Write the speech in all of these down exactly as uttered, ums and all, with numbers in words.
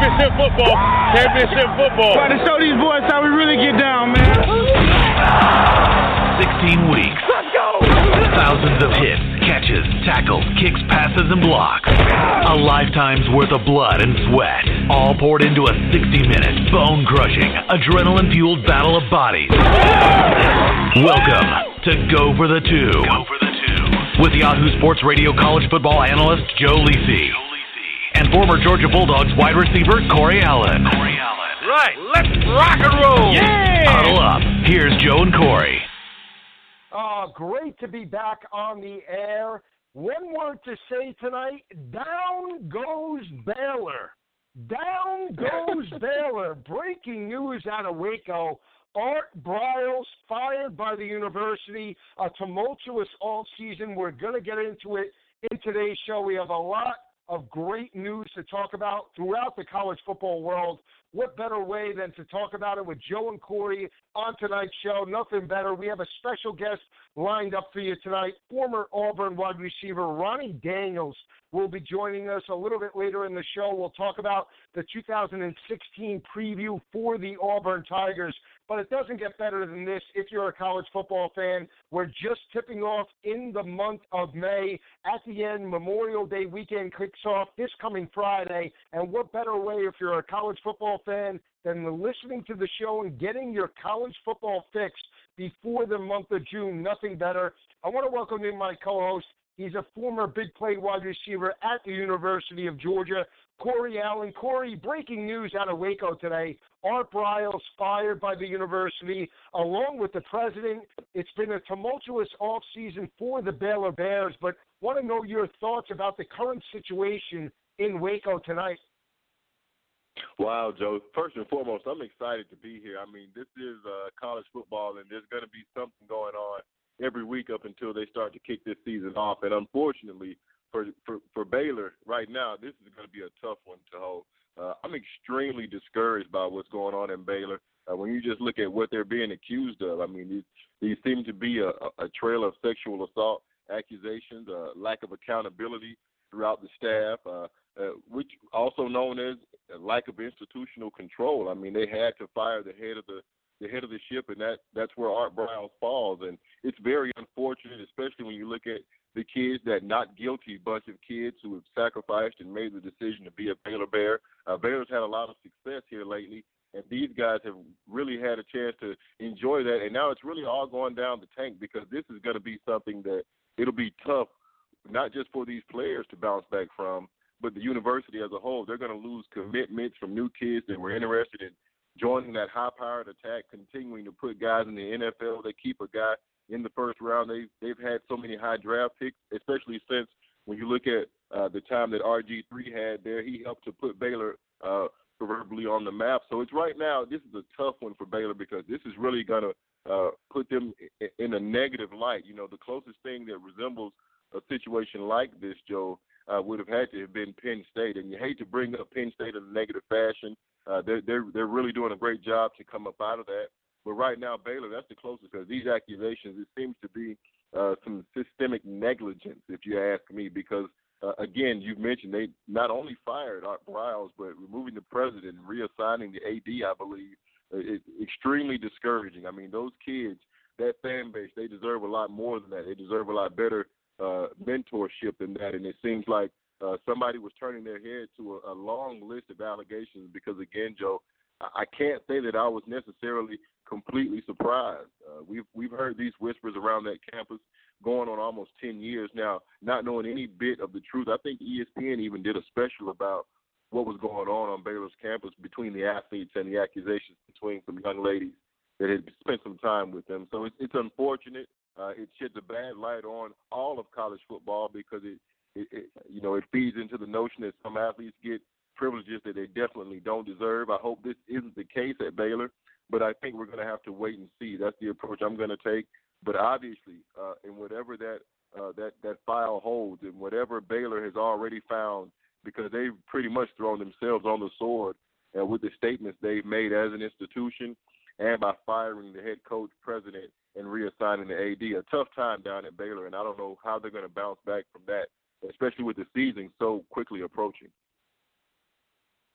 Championship football. Championship football. Try to show these boys how we really get down, man. sixteen weeks. Let's go! Thousands of hits, catches, tackles, kicks, passes, and blocks. A lifetime's worth of blood and sweat, all poured into a sixty-minute, bone-crushing, adrenaline-fueled battle of bodies. Welcome to Go for the Two. Go for the Two. With Yahoo Sports Radio college football analyst Joe Lisi. And former Georgia Bulldogs wide receiver Corey Allen. Corey Allen. Right, let's rock and roll. Yeah! Huddle up. Here's Joe and Corey. Oh, great to be back on the air. One word to say tonight, down goes Baylor. Down goes Baylor. Breaking news out of Waco. Art Briles fired by the university. A tumultuous all-season. We're going to get into it in today's show. We have a lot of great news to talk about throughout the college football world. What better way than to talk about it with Joe and Corey on tonight's show? Nothing better. We have a special guest lined up for you tonight. Former Auburn wide receiver Ronnie Daniels will be joining us a little bit later in the show. We'll talk about the two thousand sixteen preview for the Auburn Tigers. But it doesn't get better than this if you're a college football fan. We're just tipping off in the month of May. At the end, Memorial Day weekend kicks off this coming Friday. And what better way if you're a college football fan than listening to the show and getting your college football fix before the month of June? Nothing better. I want to welcome in my co-host. He's a former big play wide receiver at the University of Georgia, Corey Allen. Corey, breaking news out of Waco today. Art Briles fired by the university, along with the president. It's been a tumultuous offseason for the Baylor Bears, but want to know your thoughts about the current situation in Waco tonight. Wow, Joe. First and foremost, I'm excited to be here. I mean, this is uh, college football, and there's going to be something going on every week up until they start to kick this season off. And unfortunately, for for, for Baylor right now, this is going to be a tough one to hold. Uh, I'm extremely discouraged by what's going on in Baylor. Uh, when you just look at what they're being accused of, I mean, these, these seem to be a, a trail of sexual assault accusations, uh, lack of accountability throughout the staff, uh, uh, which also known as a lack of institutional control. I mean, they had to fire the head of the the head of the ship, and that that's where Art Briles falls. And it's very unfortunate, especially when you look at the kids, that not guilty bunch of kids who have sacrificed and made the decision to be a Baylor Bear. Uh, Baylor's had a lot of success here lately, and these guys have really had a chance to enjoy that. And now it's really all going down the tank, because this is going to be something that it'll be tough, not just for these players to bounce back from, but the university as a whole. They're going to lose commitments from new kids that were interested in joining that high-powered attack, continuing to put guys in the N F L. They keep a guy in the first round. They, they've had so many high draft picks, especially since when you look at uh, the time that R G three had there, he helped to put Baylor uh, proverbially on the map. So it's right now, this is a tough one for Baylor, because this is really going to uh, put them in a negative light. You know, the closest thing that resembles a situation like this, Joe, uh, would have had to have been Penn State. And you hate to bring up Penn State in a negative fashion. Uh, they're, they're, they're really doing a great job to come up out of that. But right now, Baylor, that's the closest, because these accusations, it seems to be uh, some systemic negligence, if you ask me, because, uh, again, you've mentioned they not only fired Art Briles, but removing the president and reassigning the A D, I believe, is extremely discouraging. I mean, those kids, that fan base, they deserve a lot more than that. They deserve a lot better uh, mentorship than that, and it seems like uh, somebody was turning their head to a, a long list of allegations because, again, Joe, I can't say that I was necessarily completely surprised. Uh, we've we've heard these whispers around that campus going on almost ten years now, not knowing any bit of the truth. I think E S P N even did a special about what was going on on Baylor's campus between the athletes and the accusations between some young ladies that had spent some time with them. So it's, it's unfortunate. Uh, it sheds a bad light on all of college football, because it, it, it you know it feeds into the notion that some athletes get privileges that they definitely don't deserve. I hope this isn't the case at Baylor, but I think we're going to have to wait and see. That's the approach I'm going to take. But obviously, uh, in whatever that uh, that that file holds, and whatever Baylor has already found, because they've pretty much thrown themselves on the sword uh, with the statements they've made as an institution, and by firing the head coach, president, and reassigning the A D. A tough time down at Baylor, and I don't know how they're going to bounce back from that, especially with the season so quickly approaching.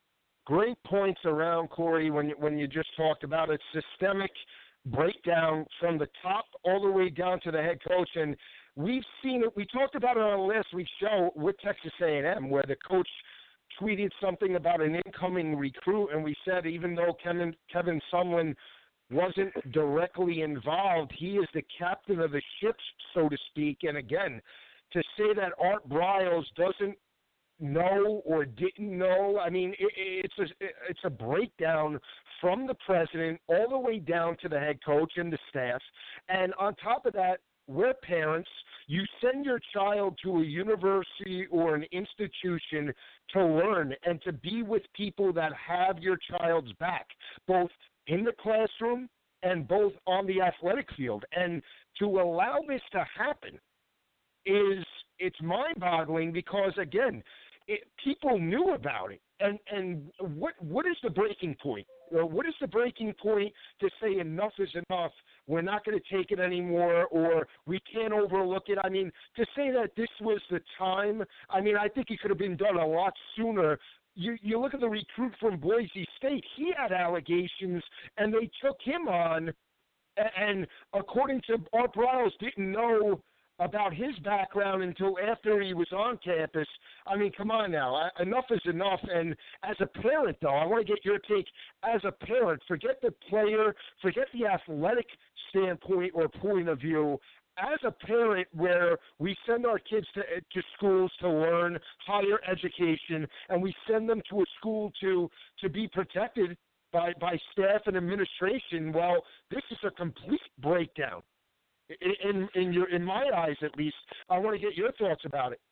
great points around, Corey, when you, when you just talked about it. Systemic breakdown from the top all the way down to the head coach. And we've seen it. We talked about it on last week's show with Texas A and M, where the coach tweeted something about an incoming recruit, and we said even though Kevin, Kevin Sumlin wasn't directly involved, he is the captain of the ship, so to speak. And again, to say that Art Briles doesn't know or didn't know, I mean, it, it's a it's a breakdown from the president all the way down to the head coach and the staff. And on top of that, we're parents. You send your child to a university or an institution to learn and to be with people that have your child's back, both in the classroom and both on the athletic field. And to allow this to happen is, it's mind-boggling because, again, it, people knew about it. And and what what is the breaking point? Uh, what is the breaking point to say enough is enough, we're not going to take it anymore, or we can't overlook it? I mean, to say that this was the time, I mean, I think it could have been done a lot sooner. You, you look at the recruit from Boise State, he had allegations, and they took him on, and according to Art Briles, didn't know about his background until after he was on campus. I mean, come on now. I, enough is enough. And as a parent, though, I want to get your take. As a parent, forget the player, forget the athletic standpoint or point of view. As a parent, where we send our kids to to schools to learn higher education, and we send them to a school to to be protected by, by staff and administration, well, this is a complete breakdown. In in your in my eyes, at least, I want to get your thoughts about it.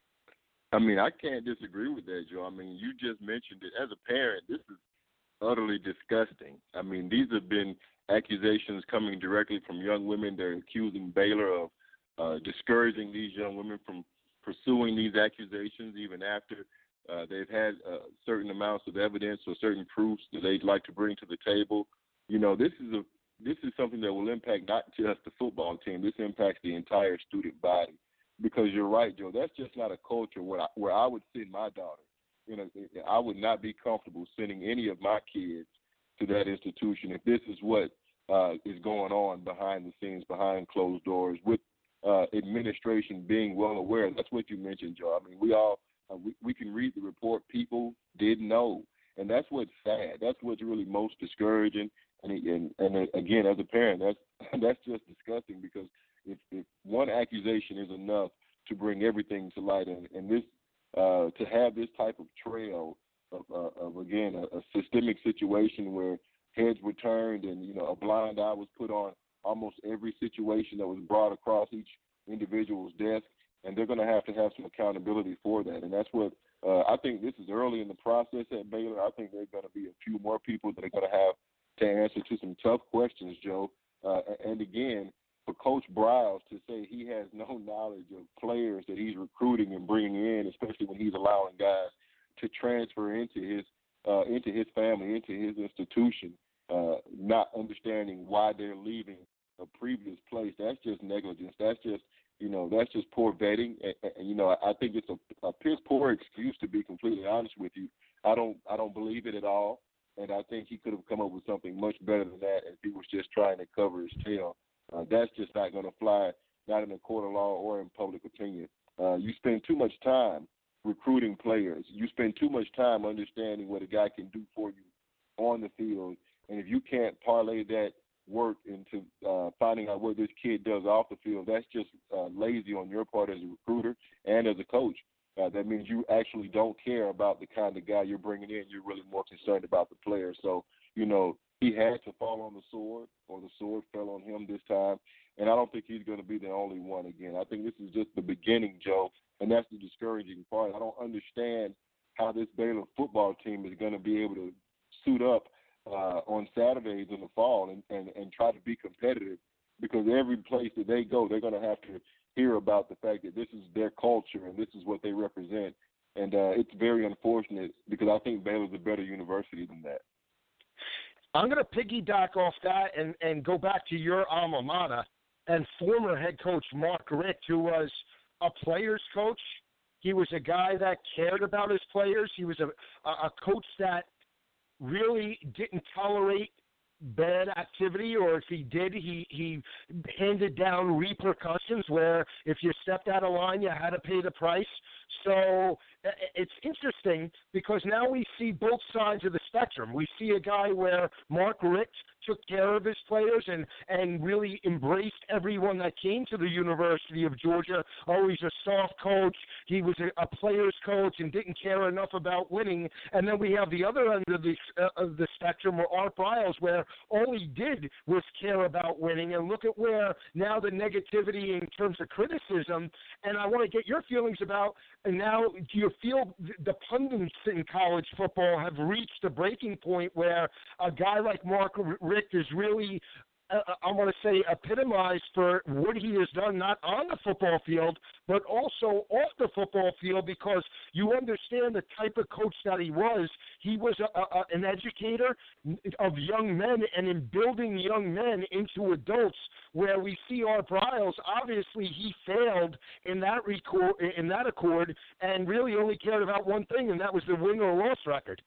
I mean, I can't disagree with that, Joe. I mean, you just mentioned it. As a parent, this is utterly disgusting. I mean, these have been accusations coming directly from young women. They're accusing Baylor of uh, discouraging these young women from pursuing these accusations, even after uh, they've had uh, certain amounts of evidence or certain proofs that they'd like to bring to the table. You know, this is a This is something that will impact not just the football team. This impacts the entire student body. Because you're right, Joe, that's just not a culture where I, where I would send my daughter. You know, I would not be comfortable sending any of my kids to that institution if this is what uh, is going on behind the scenes, behind closed doors, with uh, administration being well aware. That's what you mentioned, Joe. I mean, we all uh, we, we can read the report. People did know, and that's what's sad. That's what's really most discouraging. And, and and again, as a parent, that's that's just disgusting, because if, if one accusation is enough to bring everything to light, and, and this uh, to have this type of trail of, uh, of again a, a systemic situation where heads were turned and you know a blind eye was put on almost every situation that was brought across each individual's desk, and they're going to have to have some accountability for that. And that's what uh, I think. This is early in the process at Baylor. I think there's going to be a few more people that are going to have to answer to some tough questions, Joe. Uh, and again, for Coach Briles to say he has no knowledge of players that he's recruiting and bringing in, especially when he's allowing guys to transfer into his uh, into his family, into his institution, uh, not understanding why they're leaving a previous place, that's just negligence. That's just, you know, that's just poor vetting. And, and you know, I think it's a, a piss poor excuse, to be completely honest with you. I don't I don't believe it at all. And I think he could have come up with something much better than that if he was just trying to cover his tail. Uh, that's just not going to fly, not in a court of law or in public opinion. Uh, you spend too much time recruiting players. You spend too much time understanding what a guy can do for you on the field. And if you can't parlay that work into uh, finding out what this kid does off the field, that's just uh, lazy on your part as a recruiter and as a coach. Uh, that means you actually don't care about the kind of guy you're bringing in. You're really more concerned about the player. So, you know, he had to fall on the sword, or the sword fell on him this time. And I don't think he's going to be the only one again. I think this is just the beginning, Joe, and that's the discouraging part. I don't understand how this Baylor football team is going to be able to suit up uh, on Saturdays in the fall and, and, and try to be competitive, because every place that they go, they're going to have to hear about the fact that this is their culture and this is what they represent. And uh, it's very unfortunate, because I think Baylor's a better university than that. I'm going to piggyback off that and, and go back to your alma mater and former head coach Mark Richt, who was a player's coach. He was a guy that cared about his players. He was a, a coach that really didn't tolerate bad activity, or if he did, he, he handed down repercussions where if you stepped out of line, you had to pay the price. So it's interesting because now we see both sides of the spectrum. We see a guy where Mark Richt took care of his players and, and really embraced everyone that came to the University of Georgia. Oh, he's a soft coach. He was a, a player's coach and didn't care enough about winning. And then we have the other end of the, uh, of the spectrum where Art Briles, where all he did was care about winning. And look at where now the negativity in terms of criticism. And I want to get your feelings about, and now do you feel the pundits in college football have reached a breaking point where a guy like Mark Richt is really, uh, I want to say, epitomized for what he has done, not on the football field, but also off the football field, because you understand the type of coach that he was. He was a, a, an educator of young men, and in building young men into adults, where we see Art Briles, obviously he failed in that record, in that accord, and really only cared about one thing, and that was the win or loss record.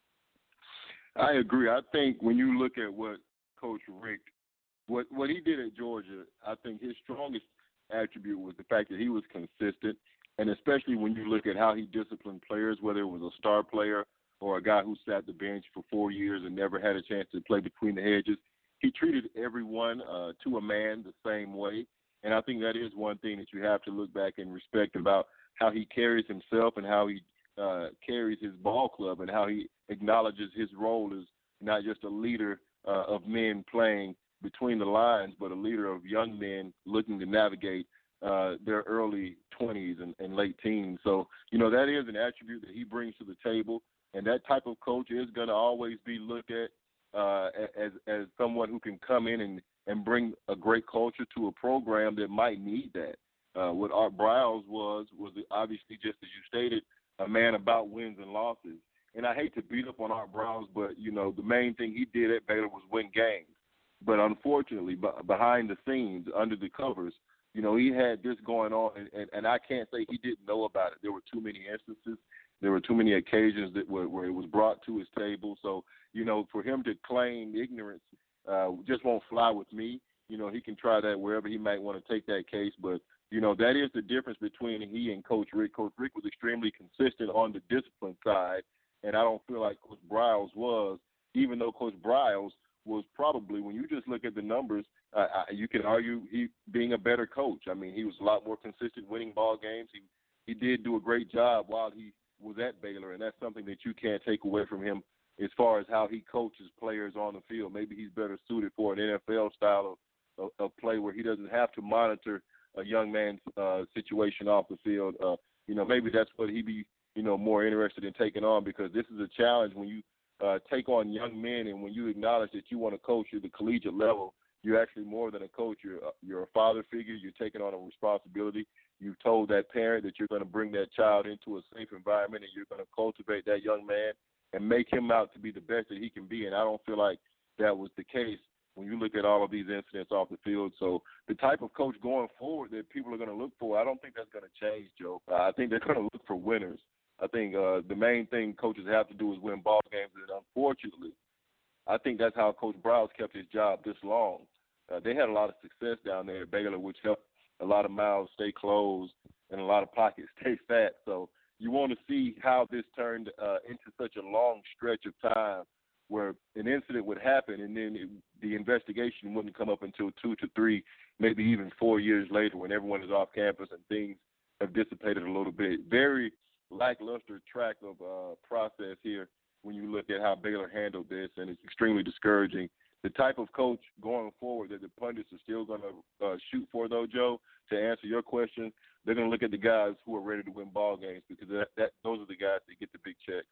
I agree. I think when you look at what Coach Richt, what what he did at Georgia, I think his strongest attribute was the fact that he was consistent, and especially when you look at how he disciplined players, whether it was a star player or a guy who sat the bench for four years and never had a chance to play between the hedges. He treated everyone uh, to a man the same way, and I think that is one thing that you have to look back and respect about how he carries himself and how he uh, carries his ball club and how he acknowledges his role as not just a leader uh, of men playing between the lines, but a leader of young men looking to navigate uh, their early twenties and, and late teens. So, you know, that is an attribute that he brings to the table, and that type of coach is going to always be looked at uh, as as someone who can come in and, and bring a great culture to a program that might need that. Uh, what Art Briles was, was obviously, just as you stated, a man about wins and losses. And I hate to beat up on Art Briles, but, you know, the main thing he did at Baylor was win games. But unfortunately, b- behind the scenes, under the covers, you know, he had this going on, and, and, and I can't say he didn't know about it. There were too many instances. There were too many occasions that were, where it was brought to his table. So, you know, for him to claim ignorance uh, just won't fly with me. You know, he can try that wherever he might want to take that case. But, you know, that is the difference between he and Coach Richt. Coach Richt was extremely consistent on the discipline side, and I don't feel like Coach Briles was, even though Coach Briles was probably, when you just look at the numbers, uh, you can argue he being a better coach. I mean, he was a lot more consistent winning ball games. He he did do a great job while he was at Baylor, and that's something that you can't take away from him as far as how he coaches players on the field. Maybe he's better suited for an N F L style of, of, of play where he doesn't have to monitor a young man's uh, situation off the field. Uh, you know, maybe that's what he'd be, you know, more interested in taking on, because this is a challenge when you uh, take on young men, and when you acknowledge that you want to coach at the collegiate level, you're actually more than a coach. You're, you're a father figure. You're taking on a responsibility. You've told that parent that you're going to bring that child into a safe environment, and you're going to cultivate that young man and make him out to be the best that he can be. And I don't feel like that was the case when you look at all of these incidents off the field. So the type of coach going forward that people are going to look for, I don't think that's going to change, Joe. Uh, I think they're going to look for winners. I think uh, the main thing coaches have to do is win ball games, and unfortunately, I think that's how Coach Briles kept his job this long. Uh, they had a lot of success down there at Baylor, which helped a lot of mouths stay closed and a lot of pockets stay fat. So you want to see how this turned uh, into such a long stretch of time where an incident would happen, and then it, the investigation wouldn't come up until two to three, maybe even four years later, when everyone is off campus and things have dissipated a little bit. Very lackluster track of uh, process here when you look at how Baylor handled this, and it's extremely discouraging. The type of coach going forward that the pundits are still going to uh, shoot for, though, Joe, to answer your question, they're going to look at the guys who are ready to win ball games, because that, that those are the guys that get the big checks.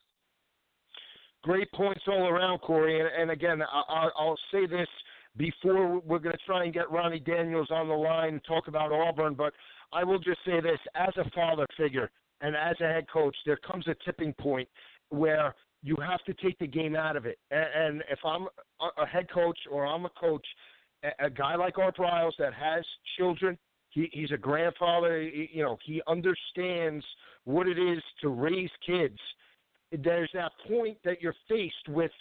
Great points all around, Corey. And, and again, I, I'll say this before we're going to try and get Ronnie Daniels on the line and talk about Auburn, but I will just say this. As a father figure and as a head coach, there comes a tipping point where you have to take the game out of it. And, and if I'm a head coach or I'm a coach, a, a guy like Art Briles that has children, he, he's a grandfather, he, you know, he understands what it is to raise kids. There's that point that you're faced with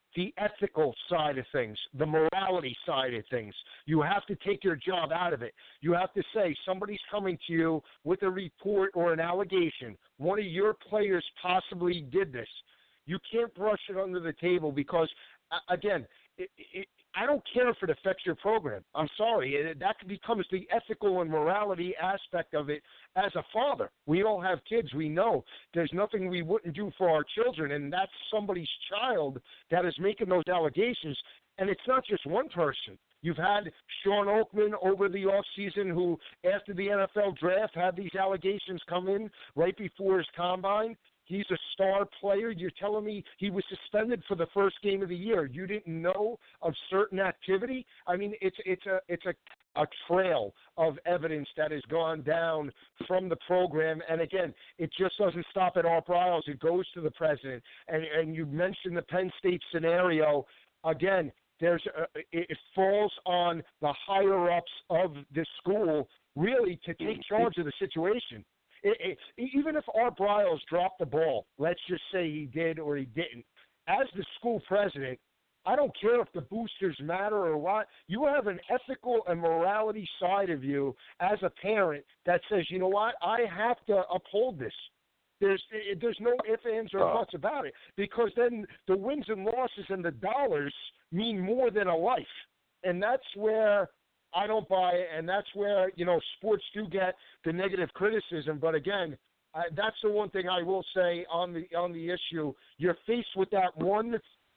the ethical side of things, the morality side of things. You have to take your job out of it. You have to say somebody's coming to you with a report or an allegation. One of your players possibly did this. You can't brush it under the table because, again, it, it, I don't care if it affects your program. I'm sorry. It, that becomes the ethical and morality aspect of it as a father. We all have kids. We know there's nothing we wouldn't do for our children, and that's somebody's child that is making those allegations. And it's not just one person. You've had Sean Oakman over the offseason who, after the N F L draft, had these allegations come in right before his combine. He's a star player. You're telling me he was suspended for the first game of the year. You didn't know of certain activity? I mean, it's it's a it's a, a trail of evidence that has gone down from the program. And again, it just doesn't stop at Art Briles. It goes to the president. And and you mentioned the Penn State scenario. Again, there's a, it falls on the higher ups of the school really to take charge of the situation. It, it, even if Art Briles dropped the ball, let's just say he did or he didn't, as the school president, I don't care if the boosters matter or what. You have an ethical and morality side of you as a parent that says, you know what, I have to uphold this. There's there's no ifs, ands, or buts about it, because then the wins and losses and the dollars mean more than a life. And that's where I don't buy it, and that's where, you know, sports do get the negative criticism. But again, I, that's the one thing I will say on the on the issue. You're faced with that one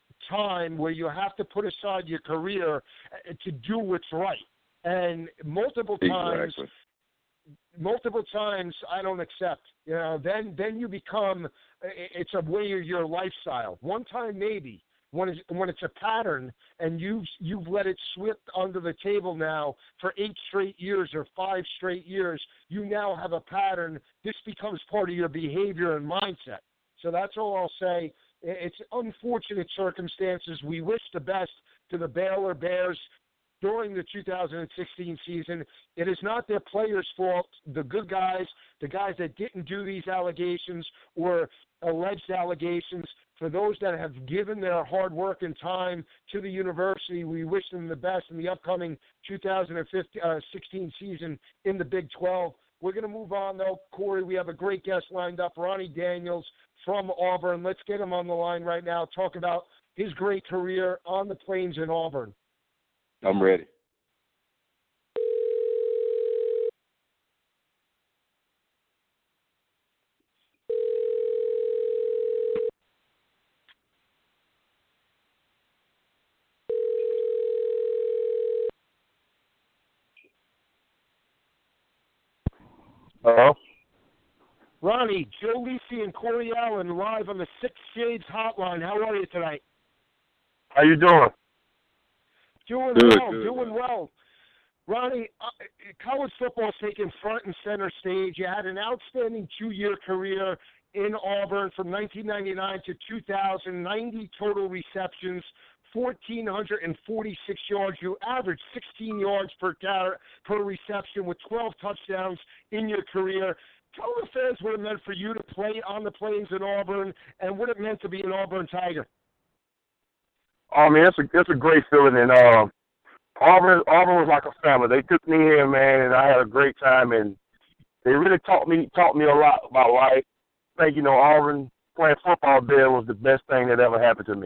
time where you have to put aside your career to do what's right, and multiple times, exactly. multiple times, I don't accept. You know, then then you become it's a way of your lifestyle. One time maybe. When it's, when it's a pattern and you've, you've let it slip under the table now for eight straight years or five straight years, you now have a pattern. This becomes part of your behavior and mindset. So that's all I'll say. It's unfortunate circumstances. We wish the best to the Baylor Bears during the two thousand sixteen season. It is not their players' fault. The good guys, the guys that didn't do these allegations or alleged allegations, for those that have given their hard work and time to the university, we wish them the best in the upcoming two thousand sixteen season in the Big twelve. We're going to move on, though. Corey, we have a great guest lined up, Ronnie Daniels from Auburn. Let's get him on the line right now, talk about his great career on the Plains in Auburn. I'm ready. Hello? Ronnie, Joe Lisi and Corey Allen live on the Six Shades Hotline. How are you tonight? How you doing? Doing Good, well, good, doing man. well. Ronnie, uh, college football is taking front and center stage. You had an outstanding two-year career in Auburn from nineteen ninety-nine to two thousand, ninety total receptions, one thousand four hundred forty-six yards. You averaged sixteen yards per car- per reception with twelve touchdowns in your career. Tell the fans what it meant for you to play on the Plains in Auburn and what it meant to be an Auburn Tiger. Oh, man, it's a, it's a great feeling. And uh, Auburn, Auburn was like a family. They took me in, man, and I had a great time. And they really taught me taught me a lot about life. I think, you know, Auburn playing football there was the best thing that ever happened to me.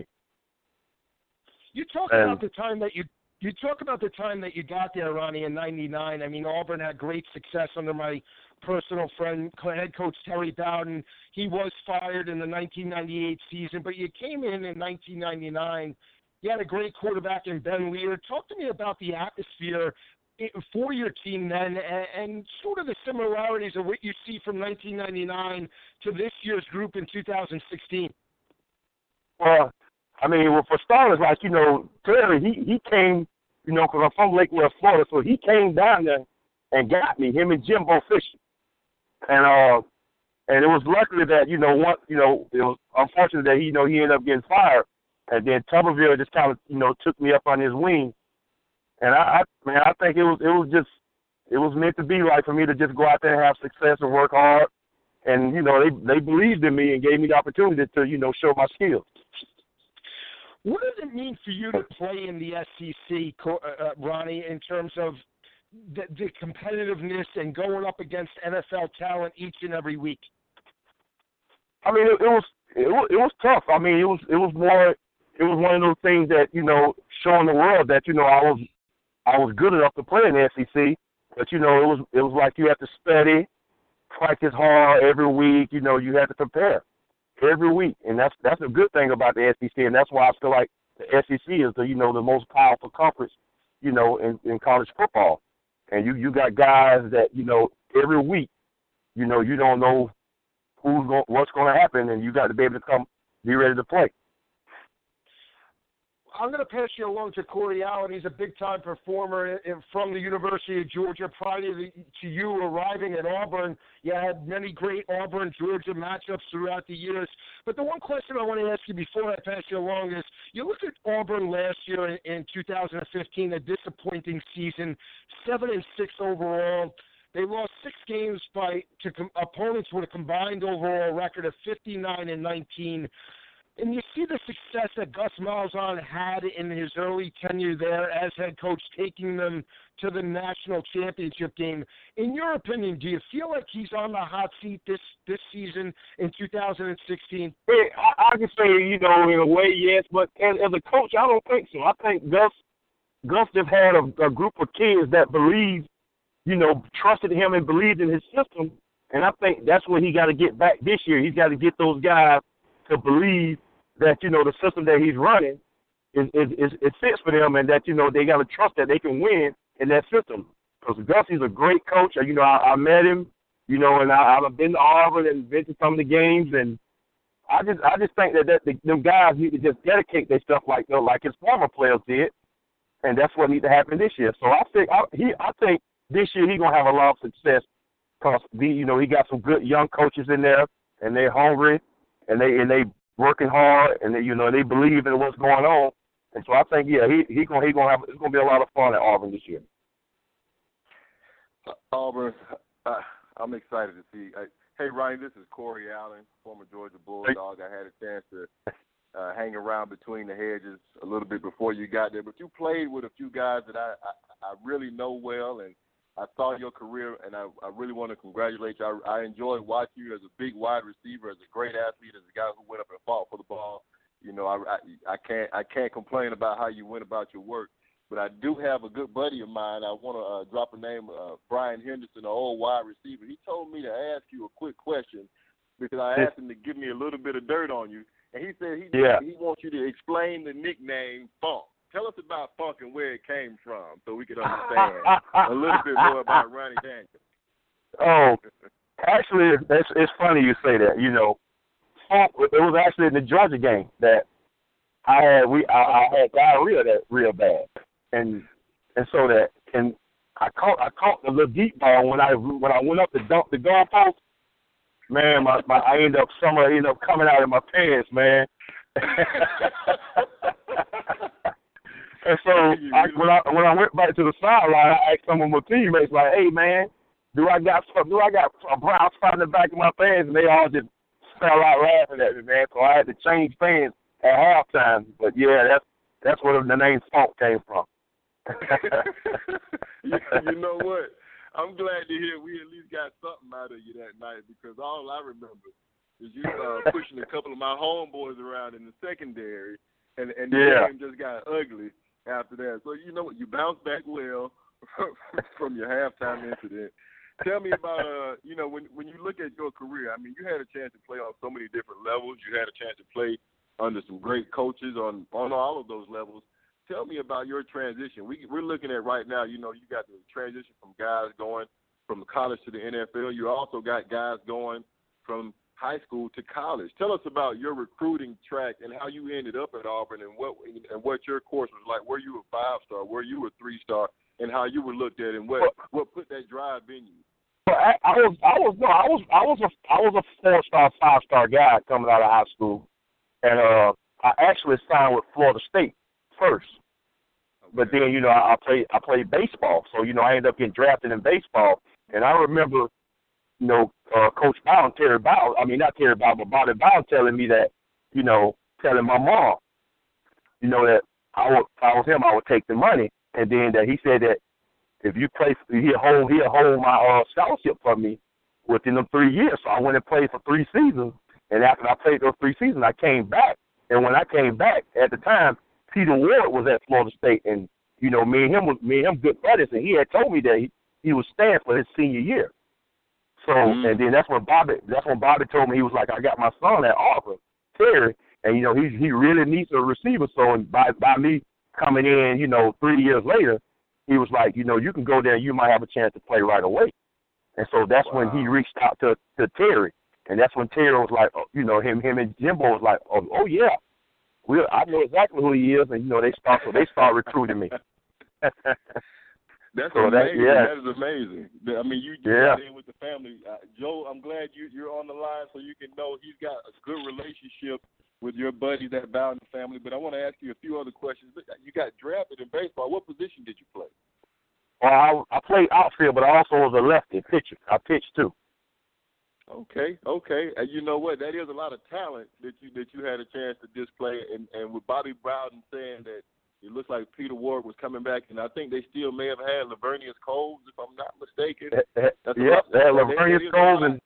You talk And- about the time that you you talk about the time that you got there, Ronnie, in ninety-nine. I mean, Auburn had great success under my personal friend, head coach Terry Bowden. He was fired in the nineteen ninety-eight season, but you came in in nineteen ninety-nine. You had a great quarterback in Ben Lear. Talk to me about the atmosphere for your team then, and, and sort of the similarities of what you see from nineteen ninety-nine to this year's group in two thousand sixteen. Well, I mean, well, for starters, like, you know, Terry, he, he came, you know, because I'm from Lake West, Florida, so he came down there and got me, him and Jimbo Fisher. And uh, and it was luckily that, you know, what, you know, it was unfortunate that he, you know, he ended up getting fired. And then Tuberville just kind of, you know, took me up on his wing. And I, I man, I think it was, it was just, it was meant to be, like, for me to just go out there and have success and work hard. And, you know, they they believed in me and gave me the opportunity to, you know, show my skills. What does it mean for you to play in the S E C, uh, uh, Ronnie, in terms of the, the competitiveness and going up against N F L talent each and every week? I mean, it, it was it was it was tough. I mean, it was it was more it was one of those things that, you know, showing the world that, you know, I was I was good enough to play in the S E C, but, you know, it was it was like you had to study, practice hard every week. You know, you had to prepare every week, and that's that's a good thing about the S E C, and that's why I feel like the S E C is the, you know, the most powerful conference, you know, in, in college football. And you, you got guys that, you know, every week, you know, you don't know who's going, what's going to happen, and you got to be able to come, be ready to play. I'm going to pass you along to Corey Allen. He's a big-time performer in, in, from the University of Georgia. Prior to, the, to you arriving at Auburn, you had many great Auburn-Georgia matchups throughout the years. But the one question I want to ask you before I pass you along is, you look at Auburn last year in, in two thousand fifteen, a disappointing season, seven and six overall. They lost six games by to com- opponents with a combined overall record of fifty-nine and nineteen. And you see the success that Gus Malzahn had in his early tenure there as head coach, taking them to the national championship game. In your opinion, do you feel like he's on the hot seat this, this season in two thousand sixteen? Yeah, I, I can say, you know, in a way, yes, but as, as a coach, I don't think so. I think Gus Gus just had a, a group of kids that believed, you know, trusted him and believed in his system, and I think that's what he got to get back this year. He's got to get those guys to believe that, you know, the system that he's running is is, is, is fits for them, and that, you know, they got to trust that they can win in that system. Because Gus is a great coach. You know, I, I met him, you know, and I, I've been to Auburn and been to some of the games, and I just I just think that, that the, them guys need to just dedicate their stuff like, you know, like his former players did, and that's what needs to happen this year. So I think I, he I think this year he's gonna have a lot of success because the you know he got some good young coaches in there, and they're hungry, and they and they. working hard, and they, you know, they believe in what's going on, and so I think, yeah, he he gonna he gonna have it's gonna be a lot of fun at Auburn this year. Uh, Auburn, uh, I'm excited to see. Uh, hey, Ryan, this is Corey Allen, former Georgia Bulldog. I had a chance to uh, hang around between the hedges a little bit before you got there, but you played with a few guys that I I, I really know well, and I saw your career, and I, I really want to congratulate you. I, I enjoyed watching you as a big wide receiver, as a great athlete, as a guy who went up and fought for the ball. You know, I, I, I can't I can't complain about how you went about your work. But I do have a good buddy of mine. I want to uh, drop a name, uh, Brian Henderson, an old wide receiver. He told me to ask you a quick question because I asked him to give me a little bit of dirt on you, and he said he yeah. he wants you to explain the nickname Funk. Tell us about Funk and where it came from so we can understand a little bit more about Ronnie Daniels. Oh, actually, it's, it's funny you say that. You know, Funk, it was actually in the Georgia game that I had we I, I had diarrhea that real bad, and and so that and I caught I caught the little deep ball when I when I went up to dump the goalpost. Man, my, my I ended up some of it ended up coming out of my pants, man. And so I, when I when I went back to the sideline, I asked some of my teammates, like, "Hey, man, do I got do I got a brown spot in the back of my pants?" And they all just fell out laughing at me, man. So I had to change pants at halftime. But yeah, that's that's where the name Funk came from. you, you know what? I'm glad to hear we at least got something out of you that night because all I remember is you uh, pushing a couple of my homeboys around in the secondary, and and the yeah. game just got ugly after that. So you know what? You bounced back well from your halftime incident. Tell me about, uh, you know, when when you look at your career, I mean, you had a chance to play on so many different levels. You had a chance to play under some great coaches on, on all of those levels. Tell me about your transition. We, we're looking at right now, you know, you got the transition from guys going from college to the N F L. You also got guys going from high school to college. Tell us about your recruiting track and how you ended up at Auburn and what and what your course was like. Were you a five-star? Were you a three-star? And how you were looked at and what, what put that drive in you? Well, I, I was I was no I was I was a I was a four-star, five-star guy coming out of high school, and uh, I actually signed with Florida State first. Okay. But then you know I, I played I played baseball, so you know I ended up getting drafted in baseball, and I remember. You know, uh, Coach Bowden, Terry Bowden, I mean, not Terry Bowden, but Bobby Bowden telling me that, you know, telling my mom, you know, that I would, if I was him, I would take the money. And then that he said that if you play, he'll hold, he'll hold my uh, scholarship for me within them three years. So I went and played for three seasons. And after I played those three seasons, I came back. And when I came back, at the time, Peter Ward was at Florida State, and you know, me and him was me and him good buddies, and he had told me that he, he was staying for his senior year. So, mm-hmm. and then that's when Bobby, that's when Bobby told me, he was like, I got my son at Auburn, Terry, and you know, he he really needs a receiver. So, and by by me coming in, you know, three years later, he was like, you know, you can go there, and you might have a chance to play right away. And so that's wow. when he reached out to to Terry. And that's when Terry was like, oh, you know, him, him and Jimbo was like, oh, oh yeah, we, I know exactly who he is, and you know, they start, so they start recruiting me. That's so amazing. That, yeah. that is amazing. I mean, you you yeah. got in with the family, uh, Joe. I'm glad you you're on the line, so you can know he's got a good relationship with your buddies at Bowden family. But I want to ask you a few other questions. You got drafted in baseball. What position did you play? Well, I, I played outfield, but I also was a lefty pitcher. I pitched too. Okay, okay. And you know what? That is a lot of talent that you that you had a chance to display. And, and with Bobby Bowden saying that it looks like Peter Ward was coming back, and I think they still may have had Lavernius Coles, if I'm not mistaken. That's yep, they had Lavernius Coles and,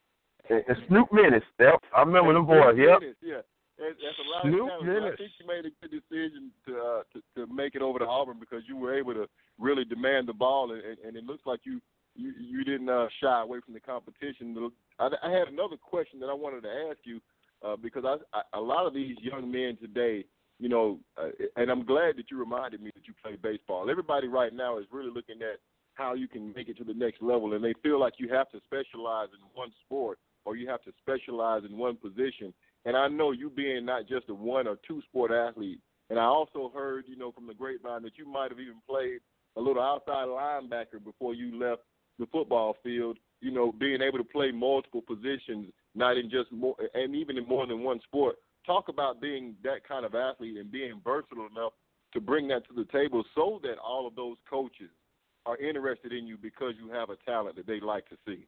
and Snoop Menace. Yep, I remember them boys. Yep. Menace, yeah, that's, that's a lot Snoop of talent. So I think you made a good decision to, uh, to to make it over to Auburn because you were able to really demand the ball, and, and it looks like you you, you didn't uh, shy away from the competition. I, I had another question that I wanted to ask you uh, because I, I, a lot of these young men today, you know, uh, and I'm glad that you reminded me that you play baseball. Everybody right now is really looking at how you can make it to the next level, and they feel like you have to specialize in one sport or you have to specialize in one position. And I know you being not just a one or two sport athlete, and I also heard, you know, from the grapevine that you might have even played a little outside linebacker before you left the football field, you know, being able to play multiple positions, not in just more, and even in more than one sport. Talk about being that kind of athlete and being versatile enough to bring that to the table so that all of those coaches are interested in you because you have a talent that they like to see.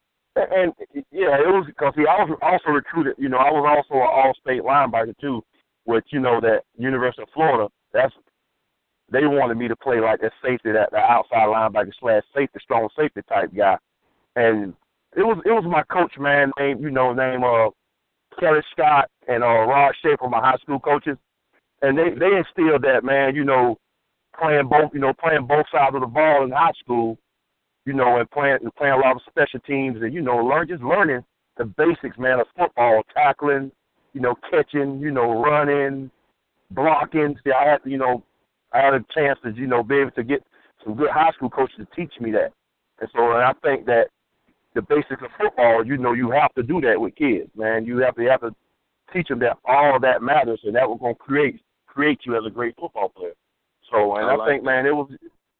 And, yeah, it was because see, I was also recruited, you know, I was also an all-state linebacker too, with, you know, that University of Florida. That's They wanted me to play like that safety, that the outside linebacker slash safety, strong safety type guy. And it was it was my coach, man, named, you know, named uh, Kelly Scott and uh, Rod Schaefer, my high school coaches. And they, they instilled that, man, you know, playing both, you know, playing both sides of the ball in high school, you know, and playing and playing a lot of special teams and, you know, learn just learning the basics, man, of football, tackling, you know, catching, you know, running, blocking. See, I had to, you know, I had a chance to, you know, be able to get some good high school coaches to teach me that. And so and I think that the basics of football, you know, you have to do that with kids, man. You have to you have to teach them that all of that matters, and that was going to create create you as a great football player. So, and I, I like think, that. man, it was,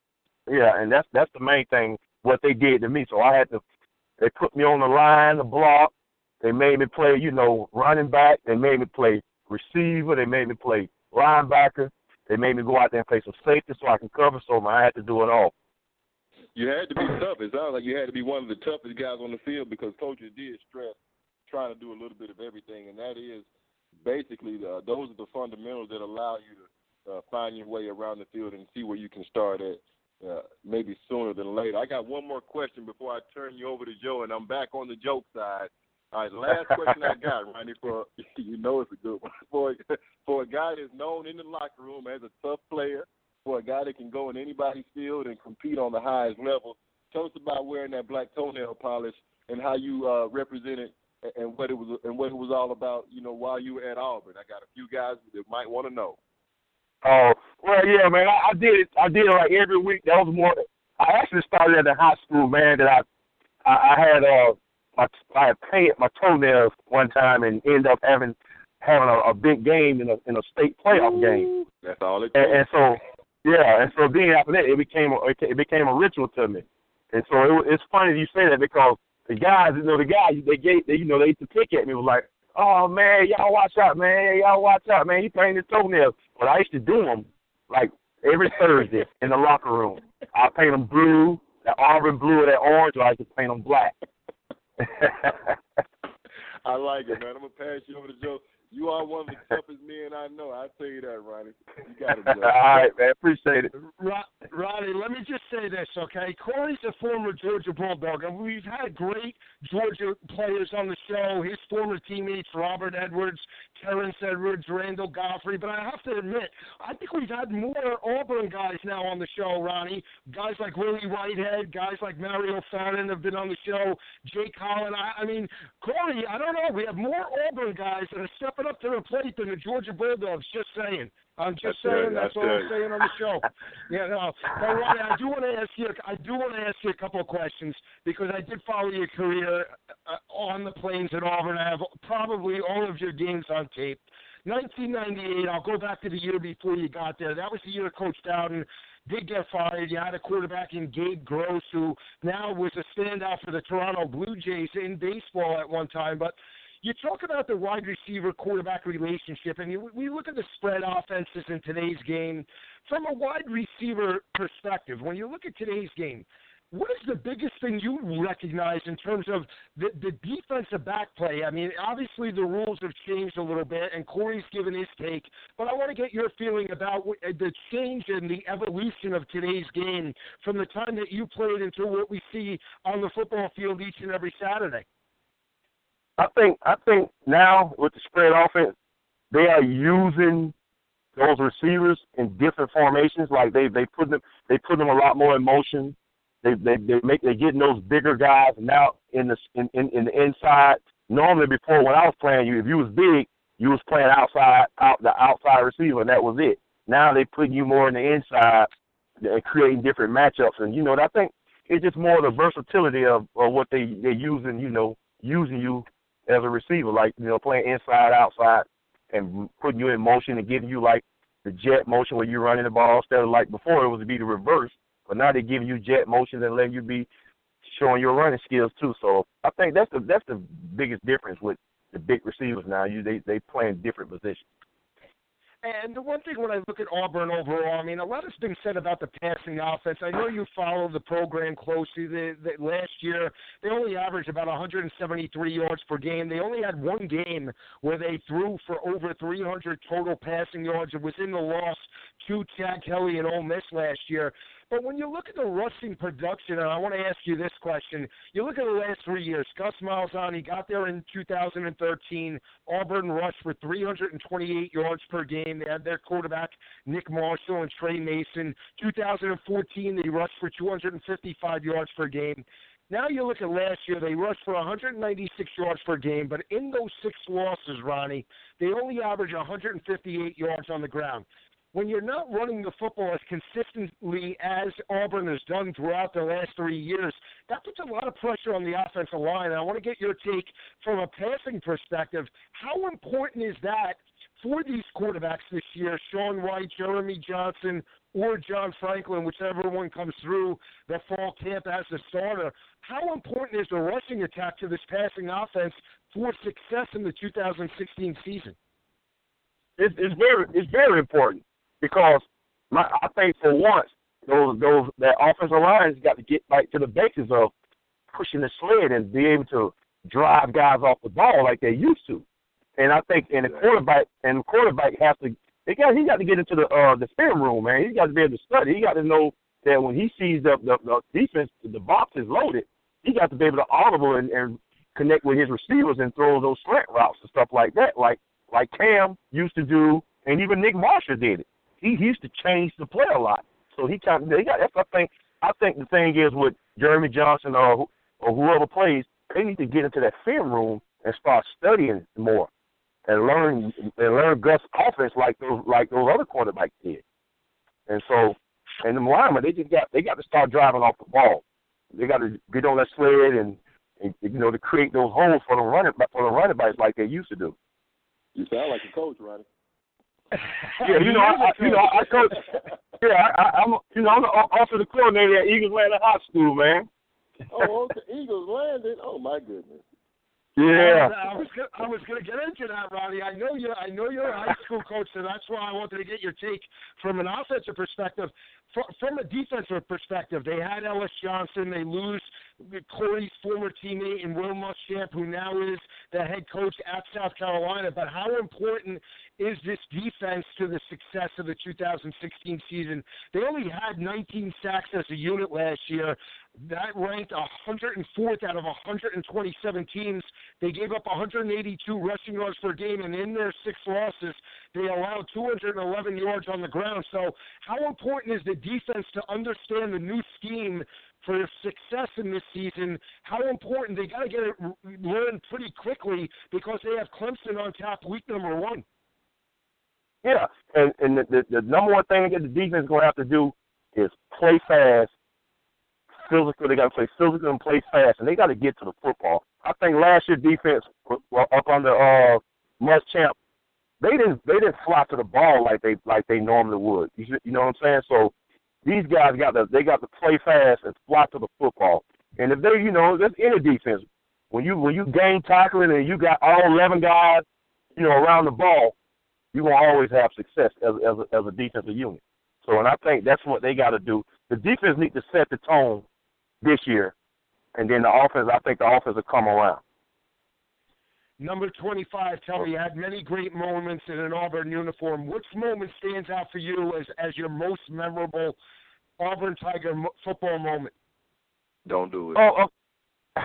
yeah, and that's that's the main thing, what they did to me. So I had to, they put me on the line, the block. They made me play, you know, running back. They made me play receiver. They made me play linebacker. They made me go out there and play some safety so I can cover, so I had to do it all. You had to be tough. It sounds like you had to be one of the toughest guys on the field because coaches did stress trying to do a little bit of everything, and that is basically the, those are the fundamentals that allow you to uh, find your way around the field and see where you can start at uh, maybe sooner than later. I got one more question before I turn you over to Joe, and I'm back on the joke side. All right, last question I got, Ronnie, for you know it's a good one. For, for a guy that's known in the locker room as a tough player, for a guy that can go in anybody's field and compete on the highest level, tell us about wearing that black toenail polish and how you uh, represented and what it was and what it was all about, you know, while you were at Auburn. I got a few guys that might want to know. Oh, well, yeah, man, I, I did it. I did it like every week. That was more. I actually started at the high school, man. That I, I, I had uh, my I had painted my toenails one time and ended up having having a, a big game in a in a state playoff game. That's all it. And, and so, yeah, and so then after that, it became a, it became a ritual to me. And so it, it's funny you say that because the guys, you know, the guys they gave, they, you know, they used to pick at me was like, oh man, y'all watch out, man, y'all watch out, man, you painted toenails. But I used to do them like every Thursday in the locker room. I paint them blue, that Auburn blue or that orange, or I used to paint them black. I like it, man. I'm gonna pass you over to Joe. You are one of the toughest men I know. I'll tell you that, Ronnie. You got it, Joe. All right, man. Appreciate it. Ronnie, let me just say this, okay? Corey's a former Georgia Bulldog, and we've had great Georgia players on the show. His former teammates, Robert Edwards, Terrence Edwards, Randall Godfrey. But I have to admit, I think we've had more Auburn guys now on the show, Ronnie. Guys like Willie Whitehead, guys like Mario Fannin have been on the show. Jake Holland. I, I mean, Corey, I don't know. We have more Auburn guys that are stepping up to the plate than the Georgia Bulldogs. Just saying. I'm just that's saying. It, that's, that's what it. I'm saying on the show. Yeah, no. But Ronnie, I do want to ask you. I do want to ask you a couple of questions because I did follow your career uh, on the plains at Auburn. I have probably all of your games on tape. nineteen ninety-eight. I'll go back to the year before you got there. That was the year Coach Dowden did get fired. You had a quarterback in Gabe Gross, who now was a standout for the Toronto Blue Jays in baseball at one time. But you talk about the wide receiver quarterback relationship, and you, we look at the spread offenses in today's game from a wide receiver perspective. When you look at today's game, what is the biggest thing you recognize in terms of the, the defensive back play? I mean, obviously the rules have changed a little bit, and Corey's given his take, but I want to get your feeling about the change and the evolution of today's game from the time that you played until what we see on the football field each and every Saturday. I think I think now with the spread offense, they are using those receivers in different formations. Like they they put them they put them a lot more in motion. They they they make they getting those bigger guys now in the in, in, in the inside. Normally before when I was playing, you if you was big, you was playing outside out the outside receiver, and that was it. Now they putting you more in the inside and creating different matchups. And you know I think it's just more the versatility of, of what they they're using. You know using you as a receiver, like, you know, playing inside, outside, and putting you in motion and giving you, like, the jet motion where you're running the ball instead of, like, before it was to be the reverse. But now they're giving you jet motion and letting you be showing your running skills, too. So I think that's the that's the biggest difference with the big receivers now. You They, they play in different positions. And the one thing when I look at Auburn overall, I mean, a lot has been said about the passing offense. I know you follow the program closely. The, the, last year, they only averaged about one hundred seventy-three yards per game. They only had one game where they threw for over three hundred total passing yards. It was in the loss to Chad Kelly and Ole Miss last year. But when you look at the rushing production, and I want to ask you this question, you look at the last three years, Gus Malzahn got there in two thousand thirteen. Auburn rushed for three hundred twenty-eight yards per game. They had their quarterback, Nick Marshall and Trey Mason. two thousand fourteen, they rushed for two hundred fifty-five yards per game. Now you look at last year, they rushed for one hundred ninety-six yards per game, but in those six losses, Ronnie, they only average one hundred fifty-eight yards on the ground. When you're not running the football as consistently as Auburn has done throughout the last three years, that puts a lot of pressure on the offensive line. And I want to get your take from a passing perspective. How important is that for these quarterbacks this year, Sean Wright, Jeremy Johnson, or John Franklin, whichever one comes through the fall camp as a starter? How important is the rushing attack to this passing offense for success in the two thousand sixteen season? It's, it's very it's very important. Because my, I think for once, those those that offensive line's got to get back to the basics of pushing the sled and be able to drive guys off the ball like they used to. And I think and the quarterback and the quarterback has to they got he got to get into the uh, the film room, man. He got to be able to study. He got to know that when he sees the the, the defense, the box is loaded. He got to be able to audible and, and connect with his receivers and throw those slant routes and stuff like that, like like Cam used to do, and even Nick Marshall did it. He, he used to change the play a lot, so he kind of, they got. That's I think. I think the thing is with Jeremy Johnson or or whoever plays, they need to get into that film room and start studying more and learn and learn Gus' offense like those like those other quarterbacks did. And so, and the linemen, they just got they got to start driving off the ball. They got to get on that sled and, and you know to create those holes for the running for the running backs like they used to do. You sound like a coach, Ronnie. Yeah, you know, I, you know, I coach. Yeah, I, I, I'm, you know, I'm also the coordinator at Eagles Landing High School, man. Oh, okay, Eagles Landing. Oh my goodness. Yeah. I was gonna, I was going to get into that, Ronnie. I know you. I know you're a high school coach, so that's why I wanted to get your take from an offensive perspective. From a defensive perspective, they had Ellis Johnson. They lose Corey's former teammate and Will Muschamp, who now is the head coach at South Carolina. But how important is this defense to the success of the two thousand sixteen season? They only had nineteen sacks as a unit last year. That ranked one hundred fourth out of one hundred twenty-seven teams. They gave up one hundred eighty-two rushing yards per game, and in their six losses, they allowed two hundred eleven yards on the ground. So how important is the defense to understand the new scheme for success in this season? How important? They got to get it learned pretty quickly because they have Clemson on tap week number one. Yeah, and, and the, the, the number one thing that the defense is going to have to do is play fast, physical. They got to play physical and play fast, and they got to get to the football. I think last year's defense, well, up under uh, Muschamp, they didn't they didn't fly to the ball like they like they normally would. You, you know what I'm saying? So these guys got to they got to play fast and fly to the football. And if they, you know, that's any defense. When you when you game tackling and you got all eleven guys, you know, around the ball, you're going to always have success as, as, a, as a defensive unit. So, and I think that's what they got to do. The defense needs to set the tone this year, and then the offense, I think the offense will come around. Number twenty-five, tell me, you had many great moments in an Auburn uniform. Which moment stands out for you as, as your most memorable Auburn Tiger mo- football moment? Don't do it. Oh, oh.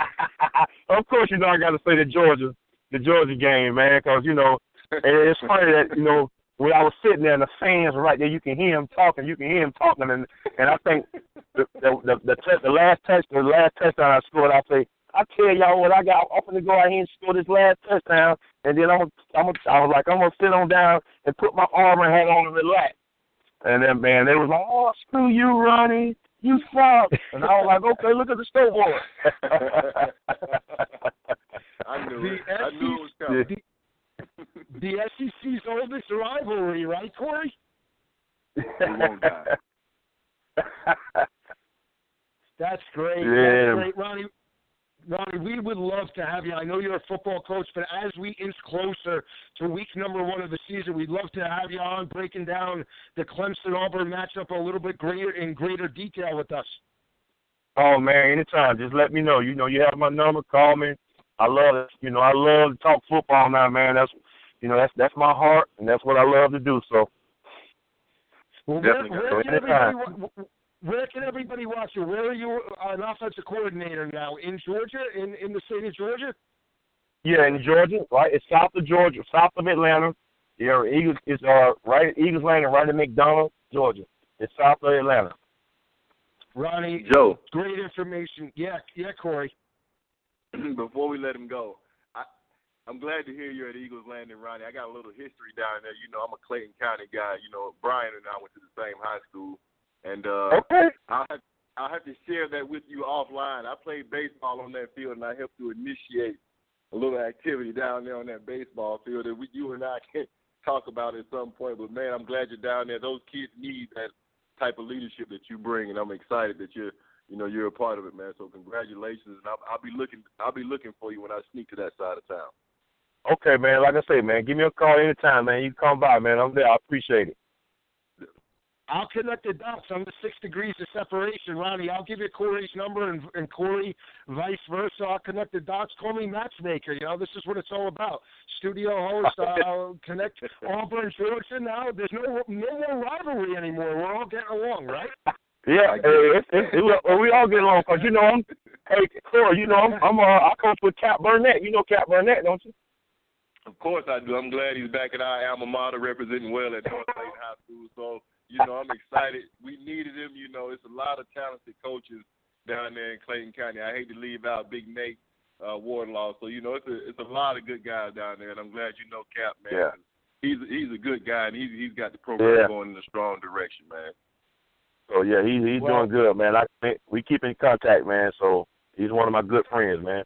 Of course, you know, I got to say the Georgia, the Georgia game, man, because, you know, and it's funny that, you know, when I was sitting there and the fans were right there, you can hear him talking, you can hear him talking, and and I think the the the, the, t- the last touch, the last touchdown I scored, I say, I tell y'all what I got. I'm gonna go out here and score this last touchdown, and then I'm I'm I was like I'm gonna sit on down and put my Auburn hat on and relax. And then man, they was like, oh screw you, Ronnie, you suck. And I was like, okay, look at the scoreboard. I knew it. The I knew it was coming. The, the S E C's oldest rivalry, right, Corey? We won't die. That's great. Yeah. That's great, Ronnie. Ronnie, we would love to have you. I know you're a football coach, but as we inch closer to week number one of the season, we'd love to have you on breaking down the Clemson-Auburn matchup a little bit greater in greater detail with us. Oh man, anytime. Just let me know. You know, you have my number. Call me. I love it. You know, I love to talk football now, man. That's, you know, that's that's my heart, and that's what I love to do. So, well, where, where, can everybody, where can everybody watch you? Where are you an offensive coordinator now? In Georgia, in, in the state of Georgia? Yeah, in Georgia, right? It's south of Georgia, south of Atlanta. Yeah, Eagles is uh right at Eagles Landing, right in McDonough, Georgia. It's south of Atlanta. Ronnie, Joe, great information. Yeah, yeah, Corey. Before we let him go, I, I'm glad to hear you're at Eagles Landing, Ronnie. I got a little history down there. You know, I'm a Clayton County guy. You know, Brian and I went to the same high school. And uh, okay. I'll, have, I'll have to share that with you offline. I played baseball on that field, and I helped to initiate a little activity down there on that baseball field that we, you and I can talk about at some point. But, man, I'm glad you're down there. Those kids need that type of leadership that you bring, and I'm excited that you're – you know, you're a part of it, man. So congratulations, and I'll, I'll be looking. I'll be looking for you when I sneak to that side of town. Okay, man. Like I say, man, give me a call anytime, man. You can come by, man. I'm there. I appreciate it. I'll connect the dots on the six degrees of separation, Ronnie. I'll give you Corey's number, and, and Corey, vice versa. I'll connect the dots. Call me matchmaker. You know, this is what it's all about. Studio host. I'll connect Auburn, Georgia. Now there's no no more rivalry anymore. We're all getting along, right? Yeah, hey, it's, it's, it, we all get along because you know I'm. Hey, Corey, you know I'm. I'm uh, I coach with Cap Burnett. You know Cap Burnett, don't you? Of course I do. I'm glad he's back at our alma mater, representing well at North Clayton High School. So you know I'm excited. We needed him. You know, it's a lot of talented coaches down there in Clayton County. I hate to leave out Big Nate uh, Wardlaw. So you know it's a it's a lot of good guys down there, and I'm glad you know Cap, man. Yeah. He's he's a good guy, and he's he's got the program yeah. going in a strong direction, man. So yeah, he, he's well, doing good, man. I we keep in contact, man. So he's one of my good friends, man.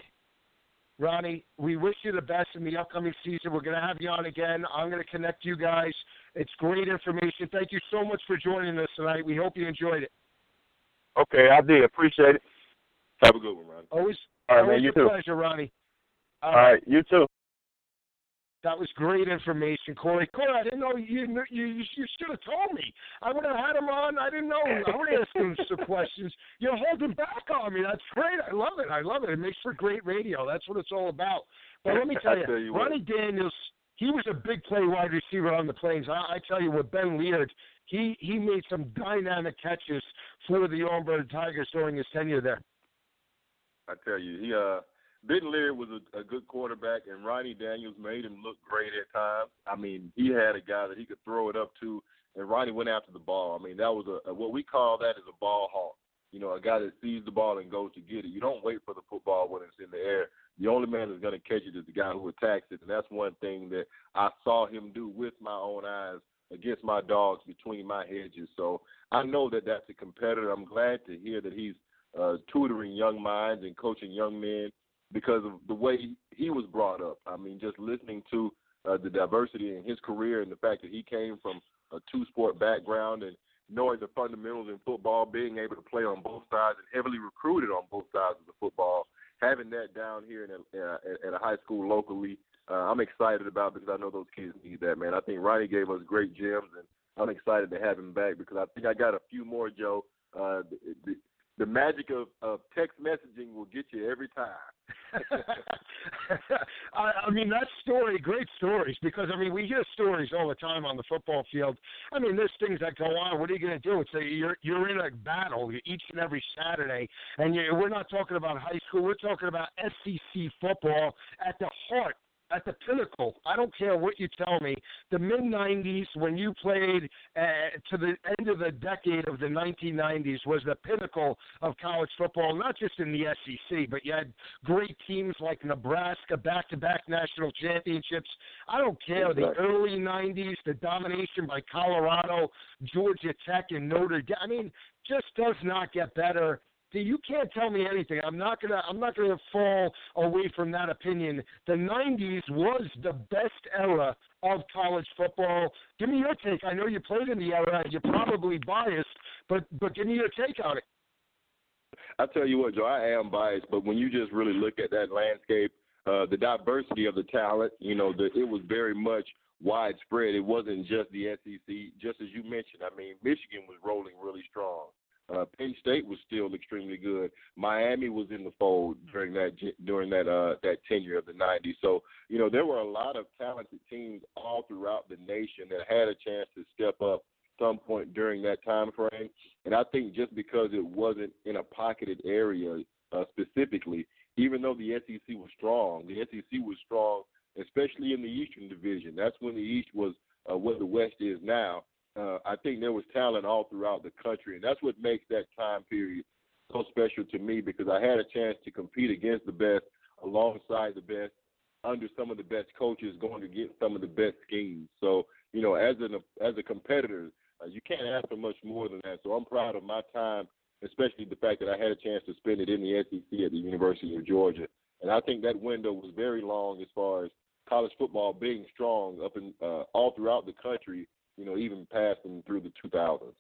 Ronnie, we wish you the best in the upcoming season. We're going to have you on again. I'm going to connect you guys. It's great information. Thank you so much for joining us tonight. We hope you enjoyed it. Okay, I did. Appreciate it. Have a good one, Ronnie. Always, All right, always man. You a too. pleasure, Ronnie. All right, you too. That was great information, Corey. Corey, I didn't know you. You, you should have told me. I would have had him on. I didn't know. I would have asked him some questions. You're holding back on me. That's great. I love it. I love it. It makes for great radio. That's what it's all about. But let me tell you, tell you Ronnie Daniels, he was a big play wide receiver on the Plains. I, I tell you, with Ben Leard, he he made some dynamic catches for the Auburn Tigers during his tenure there. I tell you, he uh. Ben Leard was a, a good quarterback, and Ronnie Daniels made him look great at times. I mean, he had a guy that he could throw it up to, and Ronnie went after the ball. I mean, that was a, a what we call that is a ball hawk. You know, a guy that sees the ball and goes to get it. You don't wait for the football when it's in the air. The only man that's going to catch it is the guy who attacks it, and that's one thing that I saw him do with my own eyes against my dogs between my hedges. So I know that that's a competitor. I'm glad to hear that he's uh, tutoring young minds and coaching young men, because of the way he was brought up. I mean, just listening to uh, the diversity in his career and the fact that he came from a two-sport background and knowing the fundamentals in football, being able to play on both sides and heavily recruited on both sides of the football, having that down here in a, uh, at a high school locally, uh, I'm excited about because I know those kids need that, man. I think Ronnie gave us great gems, and I'm excited to have him back because I think I got a few more, Joe. Uh, the, the, the magic of, of text messaging will get you every time. I, I mean, that story, great stories, because, I mean, we hear stories all the time on the football field. I mean, there's things that go on. What are you going to do? It's a, you're, you're in a battle each and every Saturday, and you, we're not talking about high school. We're talking about S E C football at the heart, at the pinnacle. I don't care what you tell me. The mid nineties, when you played uh, to the end of the decade of the nineteen nineties, was the pinnacle of college football, not just in the S E C, but you had great teams like Nebraska, back-to-back national championships. I don't care. The early nineties, the domination by Colorado, Georgia Tech, and Notre Dame. I mean, just does not get better. You can't tell me anything. I'm not gonna. I'm not gonna fall away from that opinion. The nineties was the best era of college football. Give me your take. I know you played in the era. You're probably biased, but but give me your take on it. I tell you what, Joe, I am biased, but when you just really look at that landscape, uh, the diversity of the talent, you know, the, it was very much widespread. It wasn't just the S E C. Just as you mentioned, I mean, Michigan was rolling really strong. Uh, Penn State was still extremely good. Miami was in the fold during that during that uh, that tenure of the nineties. So, you know, there were a lot of talented teams all throughout the nation that had a chance to step up some point during that time frame. And I think just because it wasn't in a pocketed area uh, specifically, even though the S E C was strong, the S E C was strong, especially in the Eastern Division. That's when the East was uh, what the West is now. Uh, I think there was talent all throughout the country, and that's what makes that time period so special to me because I had a chance to compete against the best, alongside the best, under some of the best coaches, going to get some of the best schemes. So, you know, as an as a competitor, uh, you can't ask for much more than that. So I'm proud of my time, especially the fact that I had a chance to spend it in the S E C at the University of Georgia. And I think that window was very long as far as college football being strong up in uh, all throughout the country, you know, even passing through the two thousands.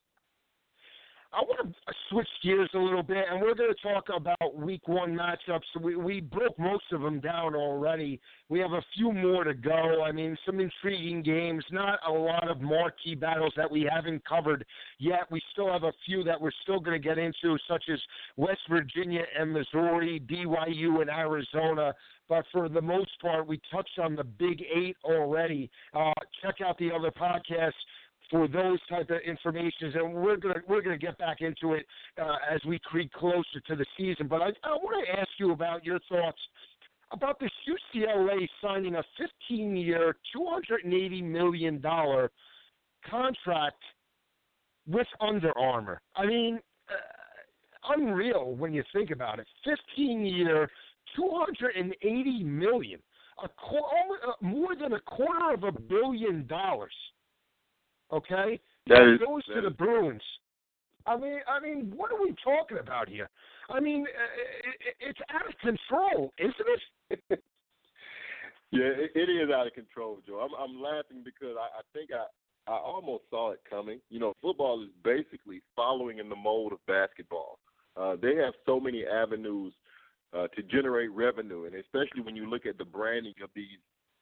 I want to switch gears a little bit, and we're going to talk about week one matchups. We, we broke most of them down already. We have a few more to go. I mean, some intriguing games, not a lot of marquee battles that we haven't covered yet. We still have a few that we're still going to get into, such as West Virginia and Missouri, B Y U and Arizona. But for the most part, we touched on the Big Eight already. Uh, check out the other podcasts for those type of informations, and we're gonna we're gonna get back into it uh, as we creep closer to the season. But I, I want to ask you about your thoughts about this U C L A signing a fifteen-year, two hundred eighty million dollars contract with Under Armour. I mean, uh, unreal when you think about it. fifteen-year, two hundred eighty million dollars, a qu- more than a quarter of a billion dollars. Okay, that is, goes that to the is. Bruins. I mean, I mean, what are we talking about here? I mean, it, it's out of control, isn't it? Yeah, it, it is out of control, Joe. I'm, I'm laughing because I, I think I, I almost saw it coming. You know, football is basically following in the mold of basketball. Uh, they have so many avenues uh, to generate revenue, and especially when you look at the branding of these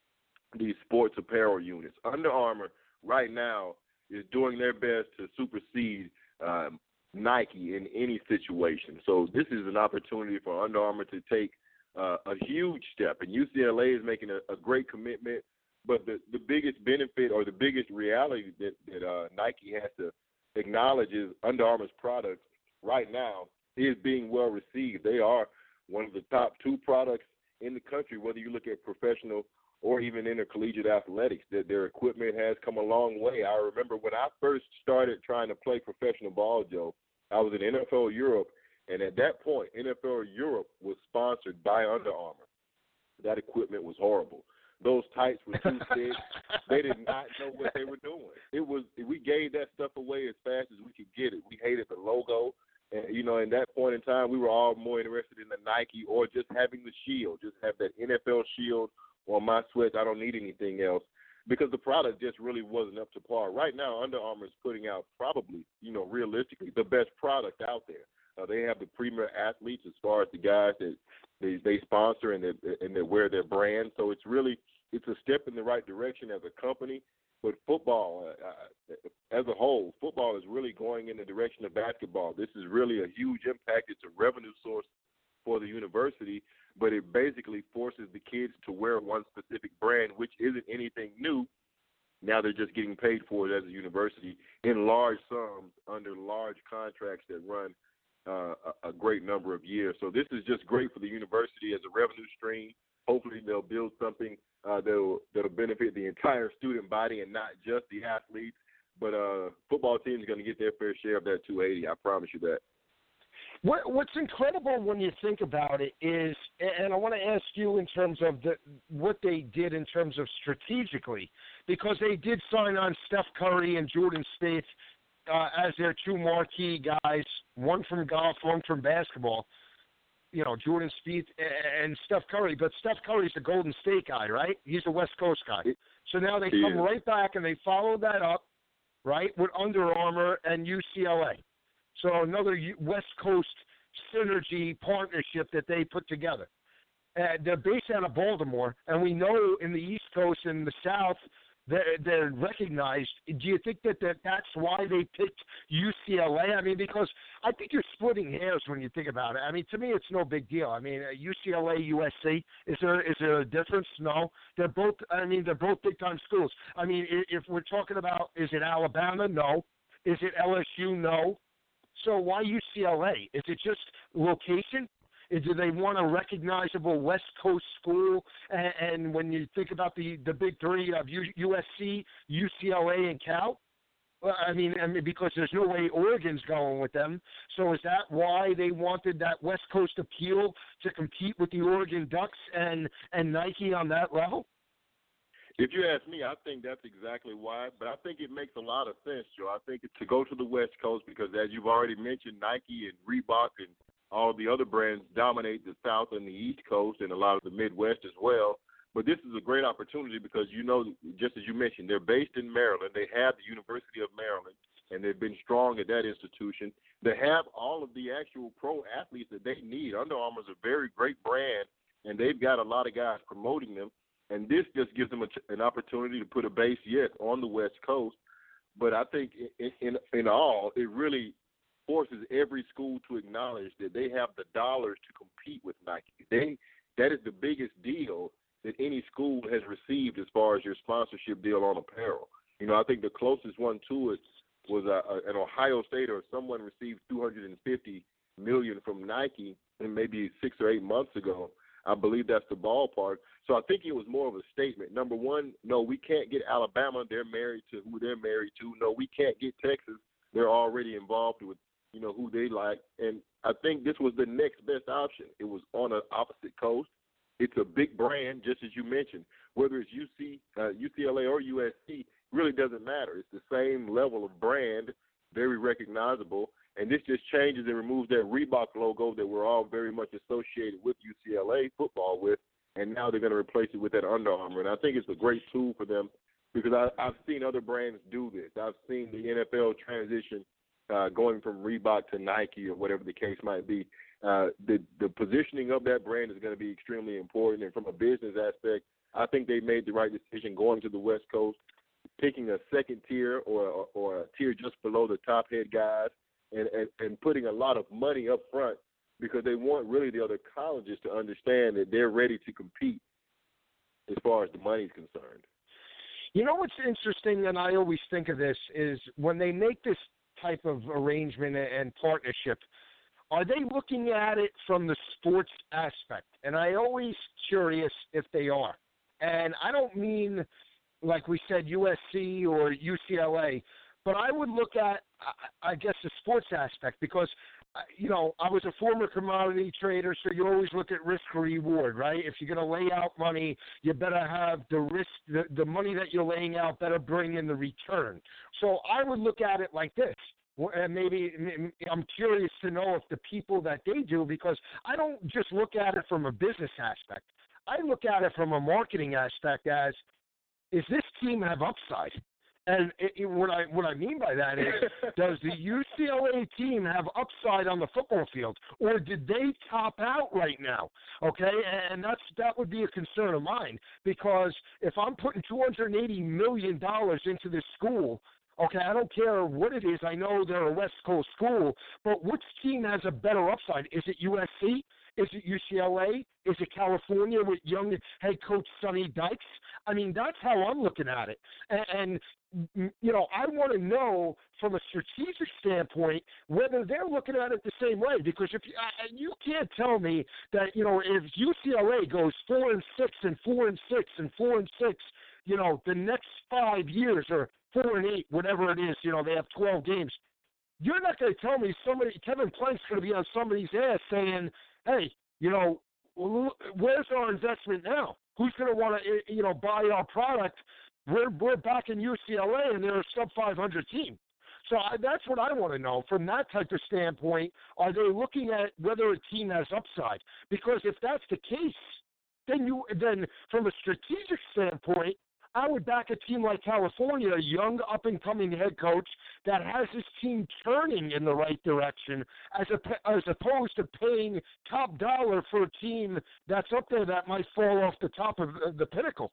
these sports apparel units. Under Armour right now is doing their best to supersede um, Nike in any situation. So this is an opportunity for Under Armour to take uh, a huge step. And U C L A is making a, a great commitment. But the, the biggest benefit or the biggest reality that, that uh, Nike has to acknowledge is Under Armour's products right now is being well received. They are one of the top two products in the country, whether you look at professional or even intercollegiate athletics. That their equipment has come a long way. I remember when I first started trying to play professional ball, Joe, I was in N F L Europe, and at that point, N F L Europe was sponsored by Under Armour. That equipment was horrible. Those tights were too thick. They did not know what they were doing. It was we gave that stuff away as fast as we could get it. We hated the logo. And, you know, in that point in time, we were all more interested in the Nike or just having the shield, just have that N F L shield on my sweats. I don't need anything else because the product just really wasn't up to par. Right now, Under Armour is putting out probably, you know, realistically, the best product out there. Uh, they have the premier athletes as far as the guys that they, they sponsor and they, and they wear their brand. So it's really it's a step in the right direction as a company. But football, uh, as a whole, football is really going in the direction of basketball. This is really a huge impact. It's a revenue source for the university, but it basically forces the kids to wear one specific brand, which isn't anything new. Now they're just getting paid for it as a university in large sums under large contracts that run uh, a, a great number of years. So this is just great for the university as a revenue stream. Hopefully they'll build something uh, that'll, that'll benefit the entire student body and not just the athletes. But uh, football team is going to get their fair share of that two eighty. I promise you that. What, what's incredible when you think about it is, and I want to ask you in terms of the, what they did in terms of strategically, because they did sign on Steph Curry and Jordan Spieth uh, as their two marquee guys, one from golf, one from basketball. You know, Jordan Spieth and Steph Curry, but Steph Curry's the Golden State guy, right? He's a West Coast guy. So now they come yeah. right back and they follow that up, right, with Under Armour and U C L A. So another West Coast synergy partnership that they put together. Uh, they're based out of Baltimore, and we know in the East Coast and the South they're, they're recognized. Do you think that, that that's why they picked U C L A? I mean, because I think you're splitting hairs when you think about it. I mean, to me, it's no big deal. I mean, uh, U C L A, U S C, is there is there a difference? No. They're both, I mean, they're both big-time schools. I mean, if we're talking about, is it Alabama? No. Is it L S U? No. So why U C L A? Is it just location? Do they want a recognizable West Coast school? And, and when you think about the, the big three of U, USC, U C L A, and Cal, well, I mean, I mean, because there's no way Oregon's going with them. So is that why they wanted that West Coast appeal to compete with the Oregon Ducks and, and Nike on that level? If you ask me, I think that's exactly why. But I think it makes a lot of sense, Joe. I think to go to the West Coast because, as you've already mentioned, Nike and Reebok and all the other brands dominate the South and the East Coast and a lot of the Midwest as well. But this is a great opportunity because, you know, just as you mentioned, they're based in Maryland. They have the University of Maryland, and they've been strong at that institution. They have all of the actual pro athletes that they need. Under Armour is a very great brand, and they've got a lot of guys promoting them. And this just gives them a, an opportunity to put a base, yes, on the West Coast. But I think in, in, in all, it really forces every school to acknowledge that they have the dollars to compete with Nike. They that is the biggest deal that any school has received as far as your sponsorship deal on apparel. You know, I think the closest one to it was uh, an Ohio State or someone received two hundred fifty million dollars from Nike, and maybe six or eight months ago. I believe that's the ballpark. So I think it was more of a statement. Number one, no, we can't get Alabama. They're married to who they're married to. No, we can't get Texas. They're already involved with, you know, who they like. And I think this was the next best option. It was on an opposite coast. It's a big brand, just as you mentioned. Whether it's U C, uh, U C L A or U S C, really doesn't matter. It's the same level of brand, very recognizable. And this just changes and removes that Reebok logo that we're all very much associated with U C L A football with, and now they're going to replace it with that Under Armour. And I think it's a great tool for them because I, I've seen other brands do this. I've seen the N F L transition uh, going from Reebok to Nike or whatever the case might be. Uh, the, the positioning of that brand is going to be extremely important. And from a business aspect, I think they made the right decision going to the West Coast, picking a second tier or, or, or a tier just below the top head guys, and, and, and putting a lot of money up front because they want really the other colleges to understand that they're ready to compete as far as the money is concerned. You know what's interesting, and I always think of this, is when they make this type of arrangement and partnership, are they looking at it from the sports aspect? And I always curious if they are. And I don't mean, like we said, U S C or U C L A, but I would look at, I guess, the sports aspect because, you know, I was a former commodity trader, so you always look at risk or reward, right? If you're going to lay out money, you better have the risk, the, the money that you're laying out better bring in the return. So I would look at it like this. And maybe I'm curious to know if the people that they do, because I don't just look at it from a business aspect. I look at it from a marketing aspect as, is this team have upside? And it, it, what I what I mean by that is, does the U C L A team have upside on the football field, or did they top out right now? Okay, and that's that would be a concern of mine, because if I'm putting two hundred eighty million dollars into this school, okay, I don't care what it is. I know they're a West Coast school, but which team has a better upside? Is it U S C? Is it U C L A? Is it California with young head coach Sonny Dykes? I mean, that's how I'm looking at it. And, and you know, I want to know from a strategic standpoint whether they're looking at it the same way. Because if you, I, you can't tell me that, you know, if U C L A goes four and six and four and six and four and six, you know, the next five years or four and eight, whatever it is, you know, they have twelve games. You're not going to tell me somebody, Kevin Plank's going to be on somebody's ass saying, hey, you know, where's our investment now? Who's going to want to, you know, buy our product? We're we're back in U C L A, and they're a sub five hundred team. So I, that's what I want to know from that type of standpoint. Are they looking at whether a team has upside? Because if that's the case, then you then from a strategic standpoint, I would back a team like California, a young up-and-coming head coach that has his team turning in the right direction, as a, as opposed to paying top dollar for a team that's up there that might fall off the top of the pinnacle.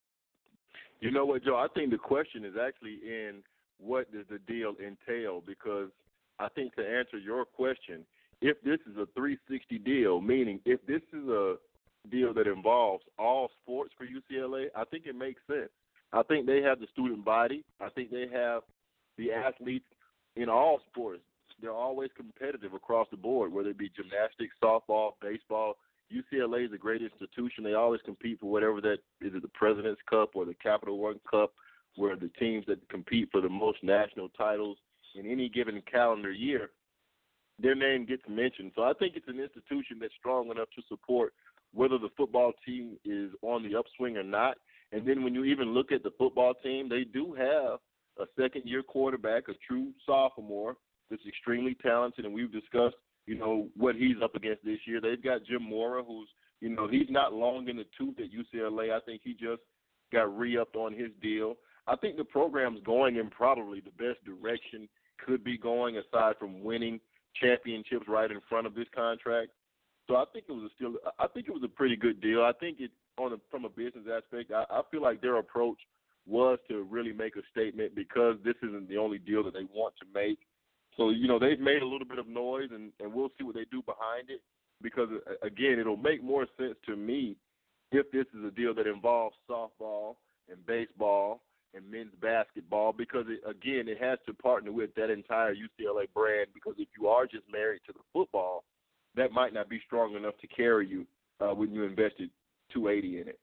You know what, Joe? I think the question is actually in what does the deal entail, because I think to answer your question, if this is a three sixty deal, meaning if this is a deal that involves all sports for U C L A, I think it makes sense. I think they have the student body. I think they have the athletes in all sports. They're always competitive across the board, whether it be gymnastics, softball, baseball. U C L A is a great institution. They always compete for whatever that is, it the President's Cup or the Capital One Cup, where the teams that compete for the most national titles in any given calendar year, their name gets mentioned. So I think it's an institution that's strong enough to support whether the football team is on the upswing or not. And then when you even look at the football team, they do have a second-year quarterback, a true sophomore that's extremely talented, and we've discussed, you know, what he's up against this year. They've got Jim Mora, who's, you know, he's not long in the tooth at U C L A. I think he just got re-upped on his deal. I think the program's going in probably the best direction could be going, aside from winning championships right in front of this contract. So I think it was a still. I think it was a pretty good deal. I think it, on a, from a business aspect, I, I feel like their approach was to really make a statement, because this isn't the only deal that they want to make. So, you know, they've made a little bit of noise, and, and we'll see what they do behind it. Because again, it'll make more sense to me if this is a deal that involves softball and baseball and men's basketball, because it, again, it has to partner with that entire U C L A brand. Because if you are just married to the football, that might not be strong enough to carry you uh, when you invested two hundred eighty in it.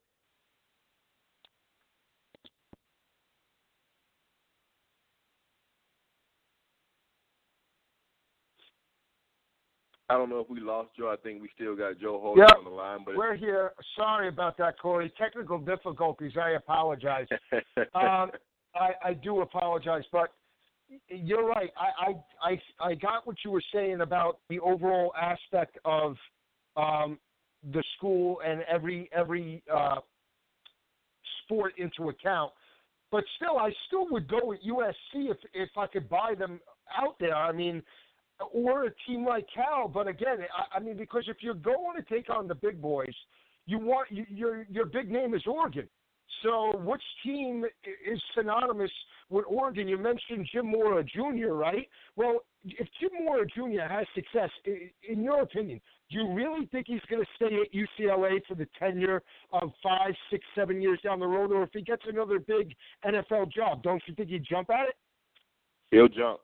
I don't know if we lost Joe. I think we still got Joe Holden yep, on the line. But we're here. Sorry about that, Corey. Technical difficulties. I apologize. um, I, I do apologize, but you're right. I, I, I, I got what you were saying about the overall aspect of um, the school and every every uh, sport into account. But still, I still would go with U S C if if I could buy them out there. I mean, or a team like Cal. But again, I, I mean, because if you're going to take on the big boys, you want you, your your big name is Oregon. So which team is synonymous with Oregon? You mentioned Jim Mora Junior, right? Well, if Jim Mora Junior has success, in your opinion, do you really think he's going to stay at U C L A for the tenure of five, six, seven years down the road? Or if he gets another big N F L job, don't you think he'd jump at it? He'll jump.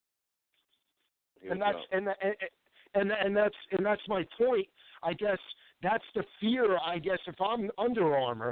He'll and that's jump. and, and and and that's and that's my point. I guess that's the fear. I guess if I'm Under Armour,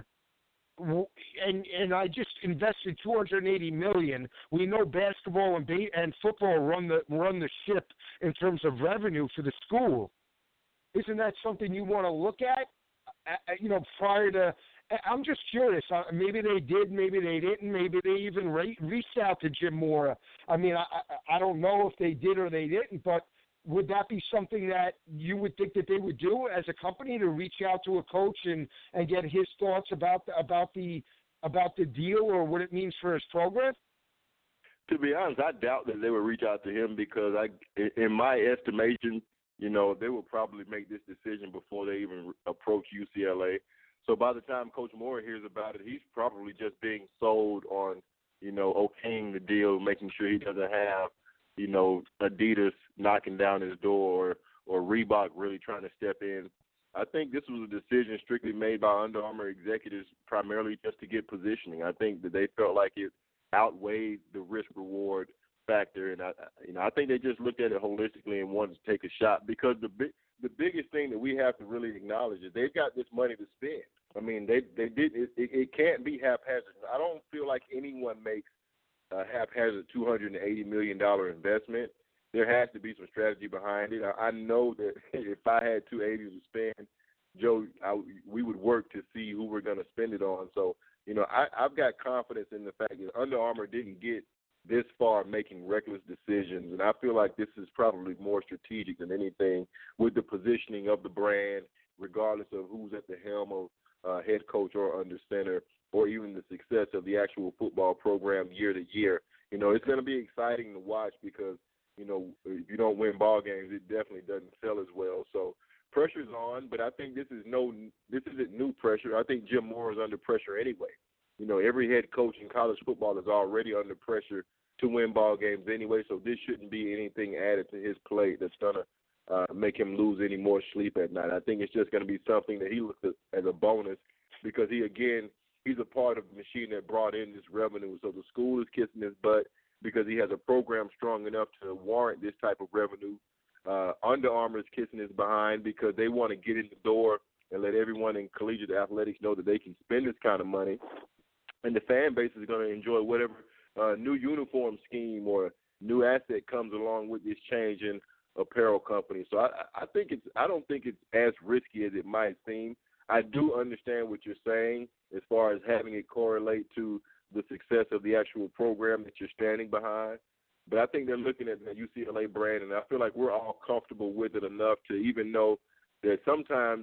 and and I just invested two hundred eighty million dollars. We know basketball and ba- and football run the run the ship in terms of revenue for the school. Isn't that something you want to look at? Uh, you know, prior to. I'm just curious. Uh, maybe they did, maybe they didn't. Maybe they even re- reached out to Jim Mora. I mean, I, I I don't know if they did or they didn't, but would that be something that you would think that they would do as a company, to reach out to a coach and, and get his thoughts about the, about the about the deal or what it means for his program? To be honest, I doubt that they would reach out to him because, I, in my estimation, you know, they will probably make this decision before they even approach U C L A. So by the time Coach Moore hears about it, he's probably just being sold on, you know, okaying the deal, making sure he doesn't have, you know, Adidas knocking down his door or, or Reebok really trying to step in. I think this was a decision strictly made by Under Armour executives primarily just to get positioning. I think that they felt like it outweighed the risk-reward factor, and I, you know, I think they just looked at it holistically and wanted to take a shot because the big, the biggest thing that we have to really acknowledge is they've got this money to spend. I mean, they they did it, it, it can't be haphazard. I don't feel like anyone makes a haphazard two hundred eighty million dollars investment. There has to be some strategy behind it. I, I know that if I had two hundred eighty to spend, Joe, I, we would work to see who we're going to spend it on. So, you know, I, I've got confidence in the fact that Under Armour didn't get this far making reckless decisions, and I feel like this is probably more strategic than anything with the positioning of the brand, regardless of who's at the helm of uh, head coach or under center, or even the success of the actual football program year to year. You know, it's going to be exciting to watch because, you know, if you don't win ball games, it definitely doesn't sell as well. So pressure's on, but I think this is no, this isn't new pressure. I think Jim Moore is under pressure anyway. You know, every head coach in college football is already under pressure to win ball games anyway, so this shouldn't be anything added to his plate that's going to uh, make him lose any more sleep at night. I think it's just going to be something that he looks at as a bonus because he, again, he's a part of the machine that brought in this revenue. So the school is kissing his butt because he has a program strong enough to warrant this type of revenue. Uh, Under Armour is kissing his behind because they want to get in the door and let everyone in collegiate athletics know that they can spend this kind of money. And the fan base is going to enjoy whatever uh, new uniform scheme or new asset comes along with this change in apparel company. So I, I think it's I don't think it's as risky as it might seem. I do understand what you're saying as far as having it correlate to the success of the actual program that you're standing behind. But I think they're looking at the U C L A brand, and I feel like we're all comfortable with it enough to even know that sometimes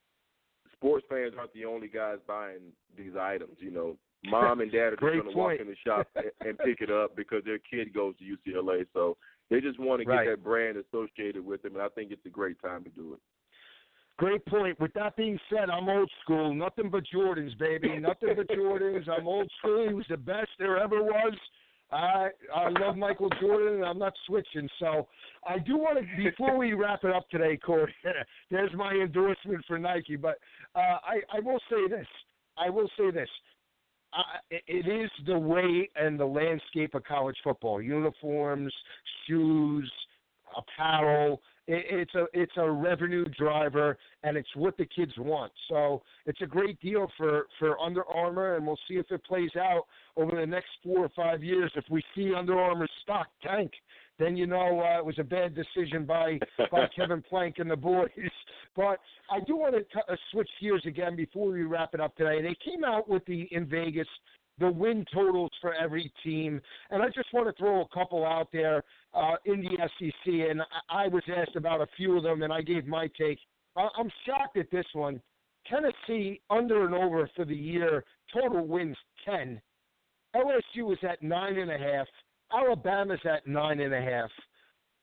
sports fans aren't the only guys buying these items. You know, mom and dad are just going to walk in the shop and pick it up because their kid goes to U C L A. So they just want to get right. that brand associated with them, and I think it's a great time to do it. Great point. With that being said, I'm old school. Nothing but Jordans, baby. Nothing but Jordans. I'm old school. He was the best there ever was. I I love Michael Jordan, and I'm not switching. So I do want to, before we wrap it up today, Corey, there's my endorsement for Nike. But uh, I, I will say this. I will say this. Uh, it is the way and the landscape of college football. Uniforms, shoes, apparel. It's a it's a revenue driver, and it's what the kids want. So it's a great deal for, for Under Armour, and we'll see if it plays out over the next four or five years. If we see Under Armour's stock tank, then you know uh, it was a bad decision by, by Kevin Plank and the boys. But I do want to t- uh, switch gears again before we wrap it up today. They came out with the in Vegas the win totals for every team. And I just want to throw a couple out there uh, in the S E C, and I, I was asked about a few of them, and I gave my take. I, I'm shocked at this one. Tennessee, under and over for the year, total wins ten. L S U is at nine and a half. Alabama's at nine and a half.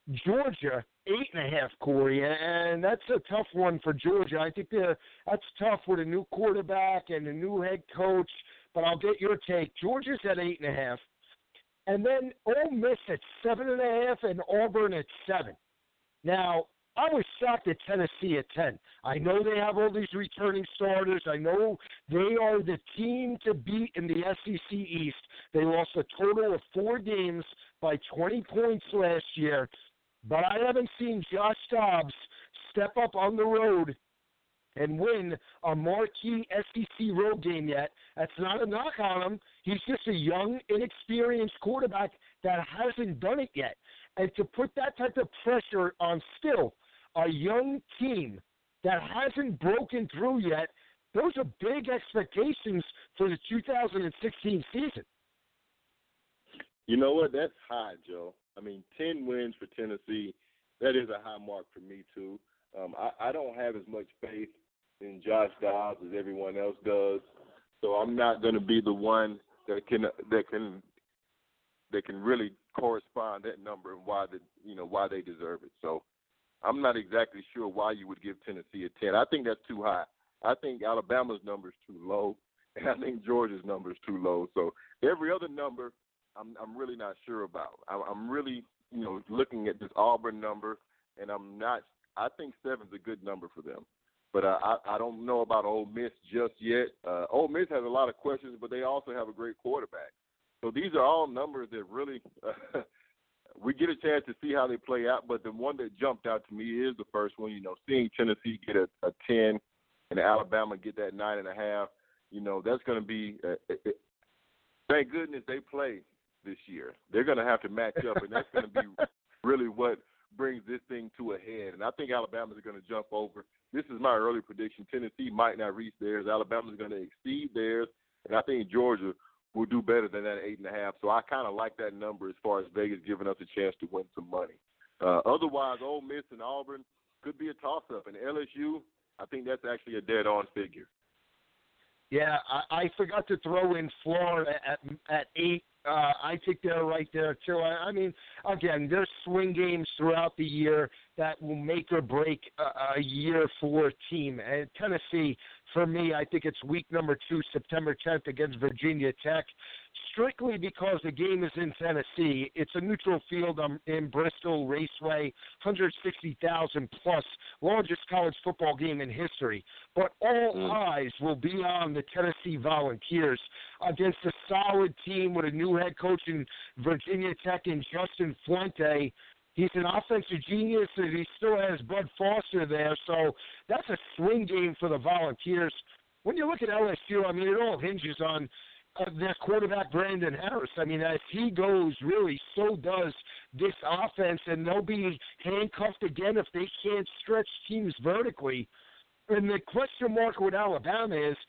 Georgia, eight and a half, Corey, and that's a tough one for Georgia. I think that's tough with a new quarterback and a new head coach, but I'll get your take. Georgia's at eight and a half, and then Ole Miss at seven and a half, and Auburn at seven. Now, I was shocked at Tennessee at ten. I know they have all these returning starters. I know they are the team to beat in the S E C East. They lost a total of four games by twenty points last year. But I haven't seen Josh Dobbs step up on the road and win a marquee S E C road game yet. That's not a knock on him. He's just a young, inexperienced quarterback that hasn't done it yet. And to put that type of pressure on still a young team that hasn't broken through yet, those are big expectations for the two thousand sixteen season. You know what? That's high, Joe. I mean, ten wins for Tennessee, that is a high mark for me, too. Um, I, I don't have as much faith in Josh Dobbs as everyone else does, so I'm not going to be the one that can that can that can really correspond that number and why the you know why they deserve it. So I'm not exactly sure why you would give Tennessee a ten. I think that's too high. I think Alabama's number is too low, and I think Georgia's number is too low. So every other number, I'm I'm really not sure about. I'm really, you know, looking at this Auburn number, and I'm not. I think seven's a good number for them, but uh, I I don't know about Ole Miss just yet. Uh, Ole Miss has a lot of questions, but they also have a great quarterback. So these are all numbers that really uh, we get a chance to see how they play out. But the one that jumped out to me is the first one. You know, seeing Tennessee get a, a ten and Alabama get that nine and a half. You know, that's going to be. Uh, it, thank goodness they play this year. They're going to have to match up, and that's going to be really what brings this thing to a head. And I think Alabama's going to jump over. This is my early prediction. Tennessee might not reach theirs. Alabama's going to exceed theirs, and I think Georgia will do better than that eight and a half. So I kind of like that number as far as Vegas giving us a chance to win some money. Uh, otherwise, Ole Miss and Auburn could be a toss-up, and L S U, I think that's actually a dead-on figure. Yeah, I, I forgot to throw in Florida at at eight. Uh, I think they're right there, too. I, I mean, again, there's swing games throughout the year that will make or break a, a year for a team. And Tennessee, for me, I think it's week number two, September tenth against Virginia Tech, strictly because the game is in Tennessee. It's a neutral field um, in Bristol Raceway, one hundred sixty thousand plus, largest college football game in history. But all mm. eyes will be on the Tennessee Volunteers against a solid team with a new head coach in Virginia Tech and Justin Fuente. He's an offensive genius, and he still has Bud Foster there, so that's a swing game for the Volunteers. When you look at L S U, I mean, it all hinges on uh, their quarterback, Brandon Harris. I mean, as he goes, really, so does this offense, and they'll be handcuffed again if they can't stretch teams vertically. And the question mark with Alabama is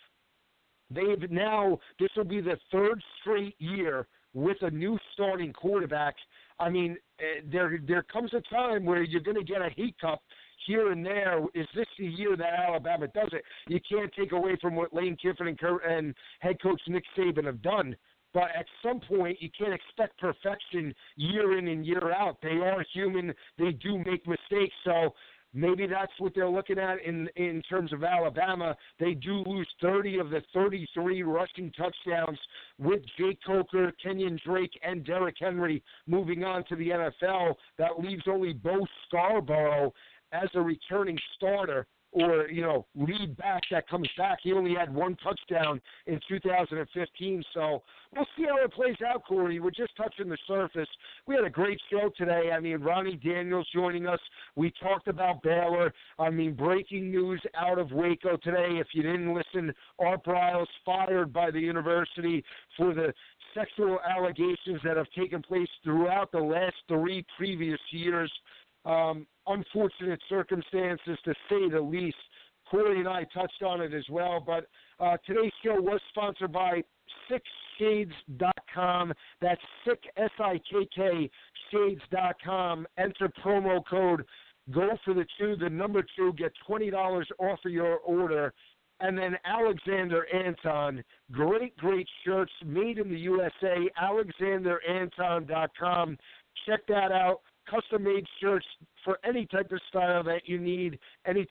they've now, this will be the third straight year with a new starting quarterback. I mean, there there comes a time where you're going to get a hiccup here and there. Is this the year that Alabama does it? You can't take away from what Lane Kiffin and, and head coach Nick Saban have done. But at some point, you can't expect perfection year in and year out. They are human. They do make mistakes. So maybe that's what they're looking at in in terms of Alabama. They do lose thirty of the thirty-three rushing touchdowns with Jake Coker, Kenyon Drake, and Derrick Henry moving on to the N F L. That leaves only Bo Scarborough as a returning starter or, you know, lead back that comes back. He only had one touchdown in two thousand fifteen. So we'll see how it plays out, Corey. We're just touching the surface. We had a great show today. I mean, Ronnie Daniels joining us. We talked about Baylor. I mean, breaking news out of Waco today. If you didn't listen, Art Briles fired by the university for the sexual allegations that have taken place throughout the last three previous years. Um, unfortunate circumstances, to say the least. Corey and I touched on it as well, but uh, today's show was sponsored by sick shades dot com. That's Sick, S I K K, Shades dot com. Enter promo code, go for the two, the number two, get twenty dollars off of your order. And then Alexander Anton, great, great shirts made in the U S A, alexander anton dot com. Check that out. custom-made shirts for any type of style that you need, any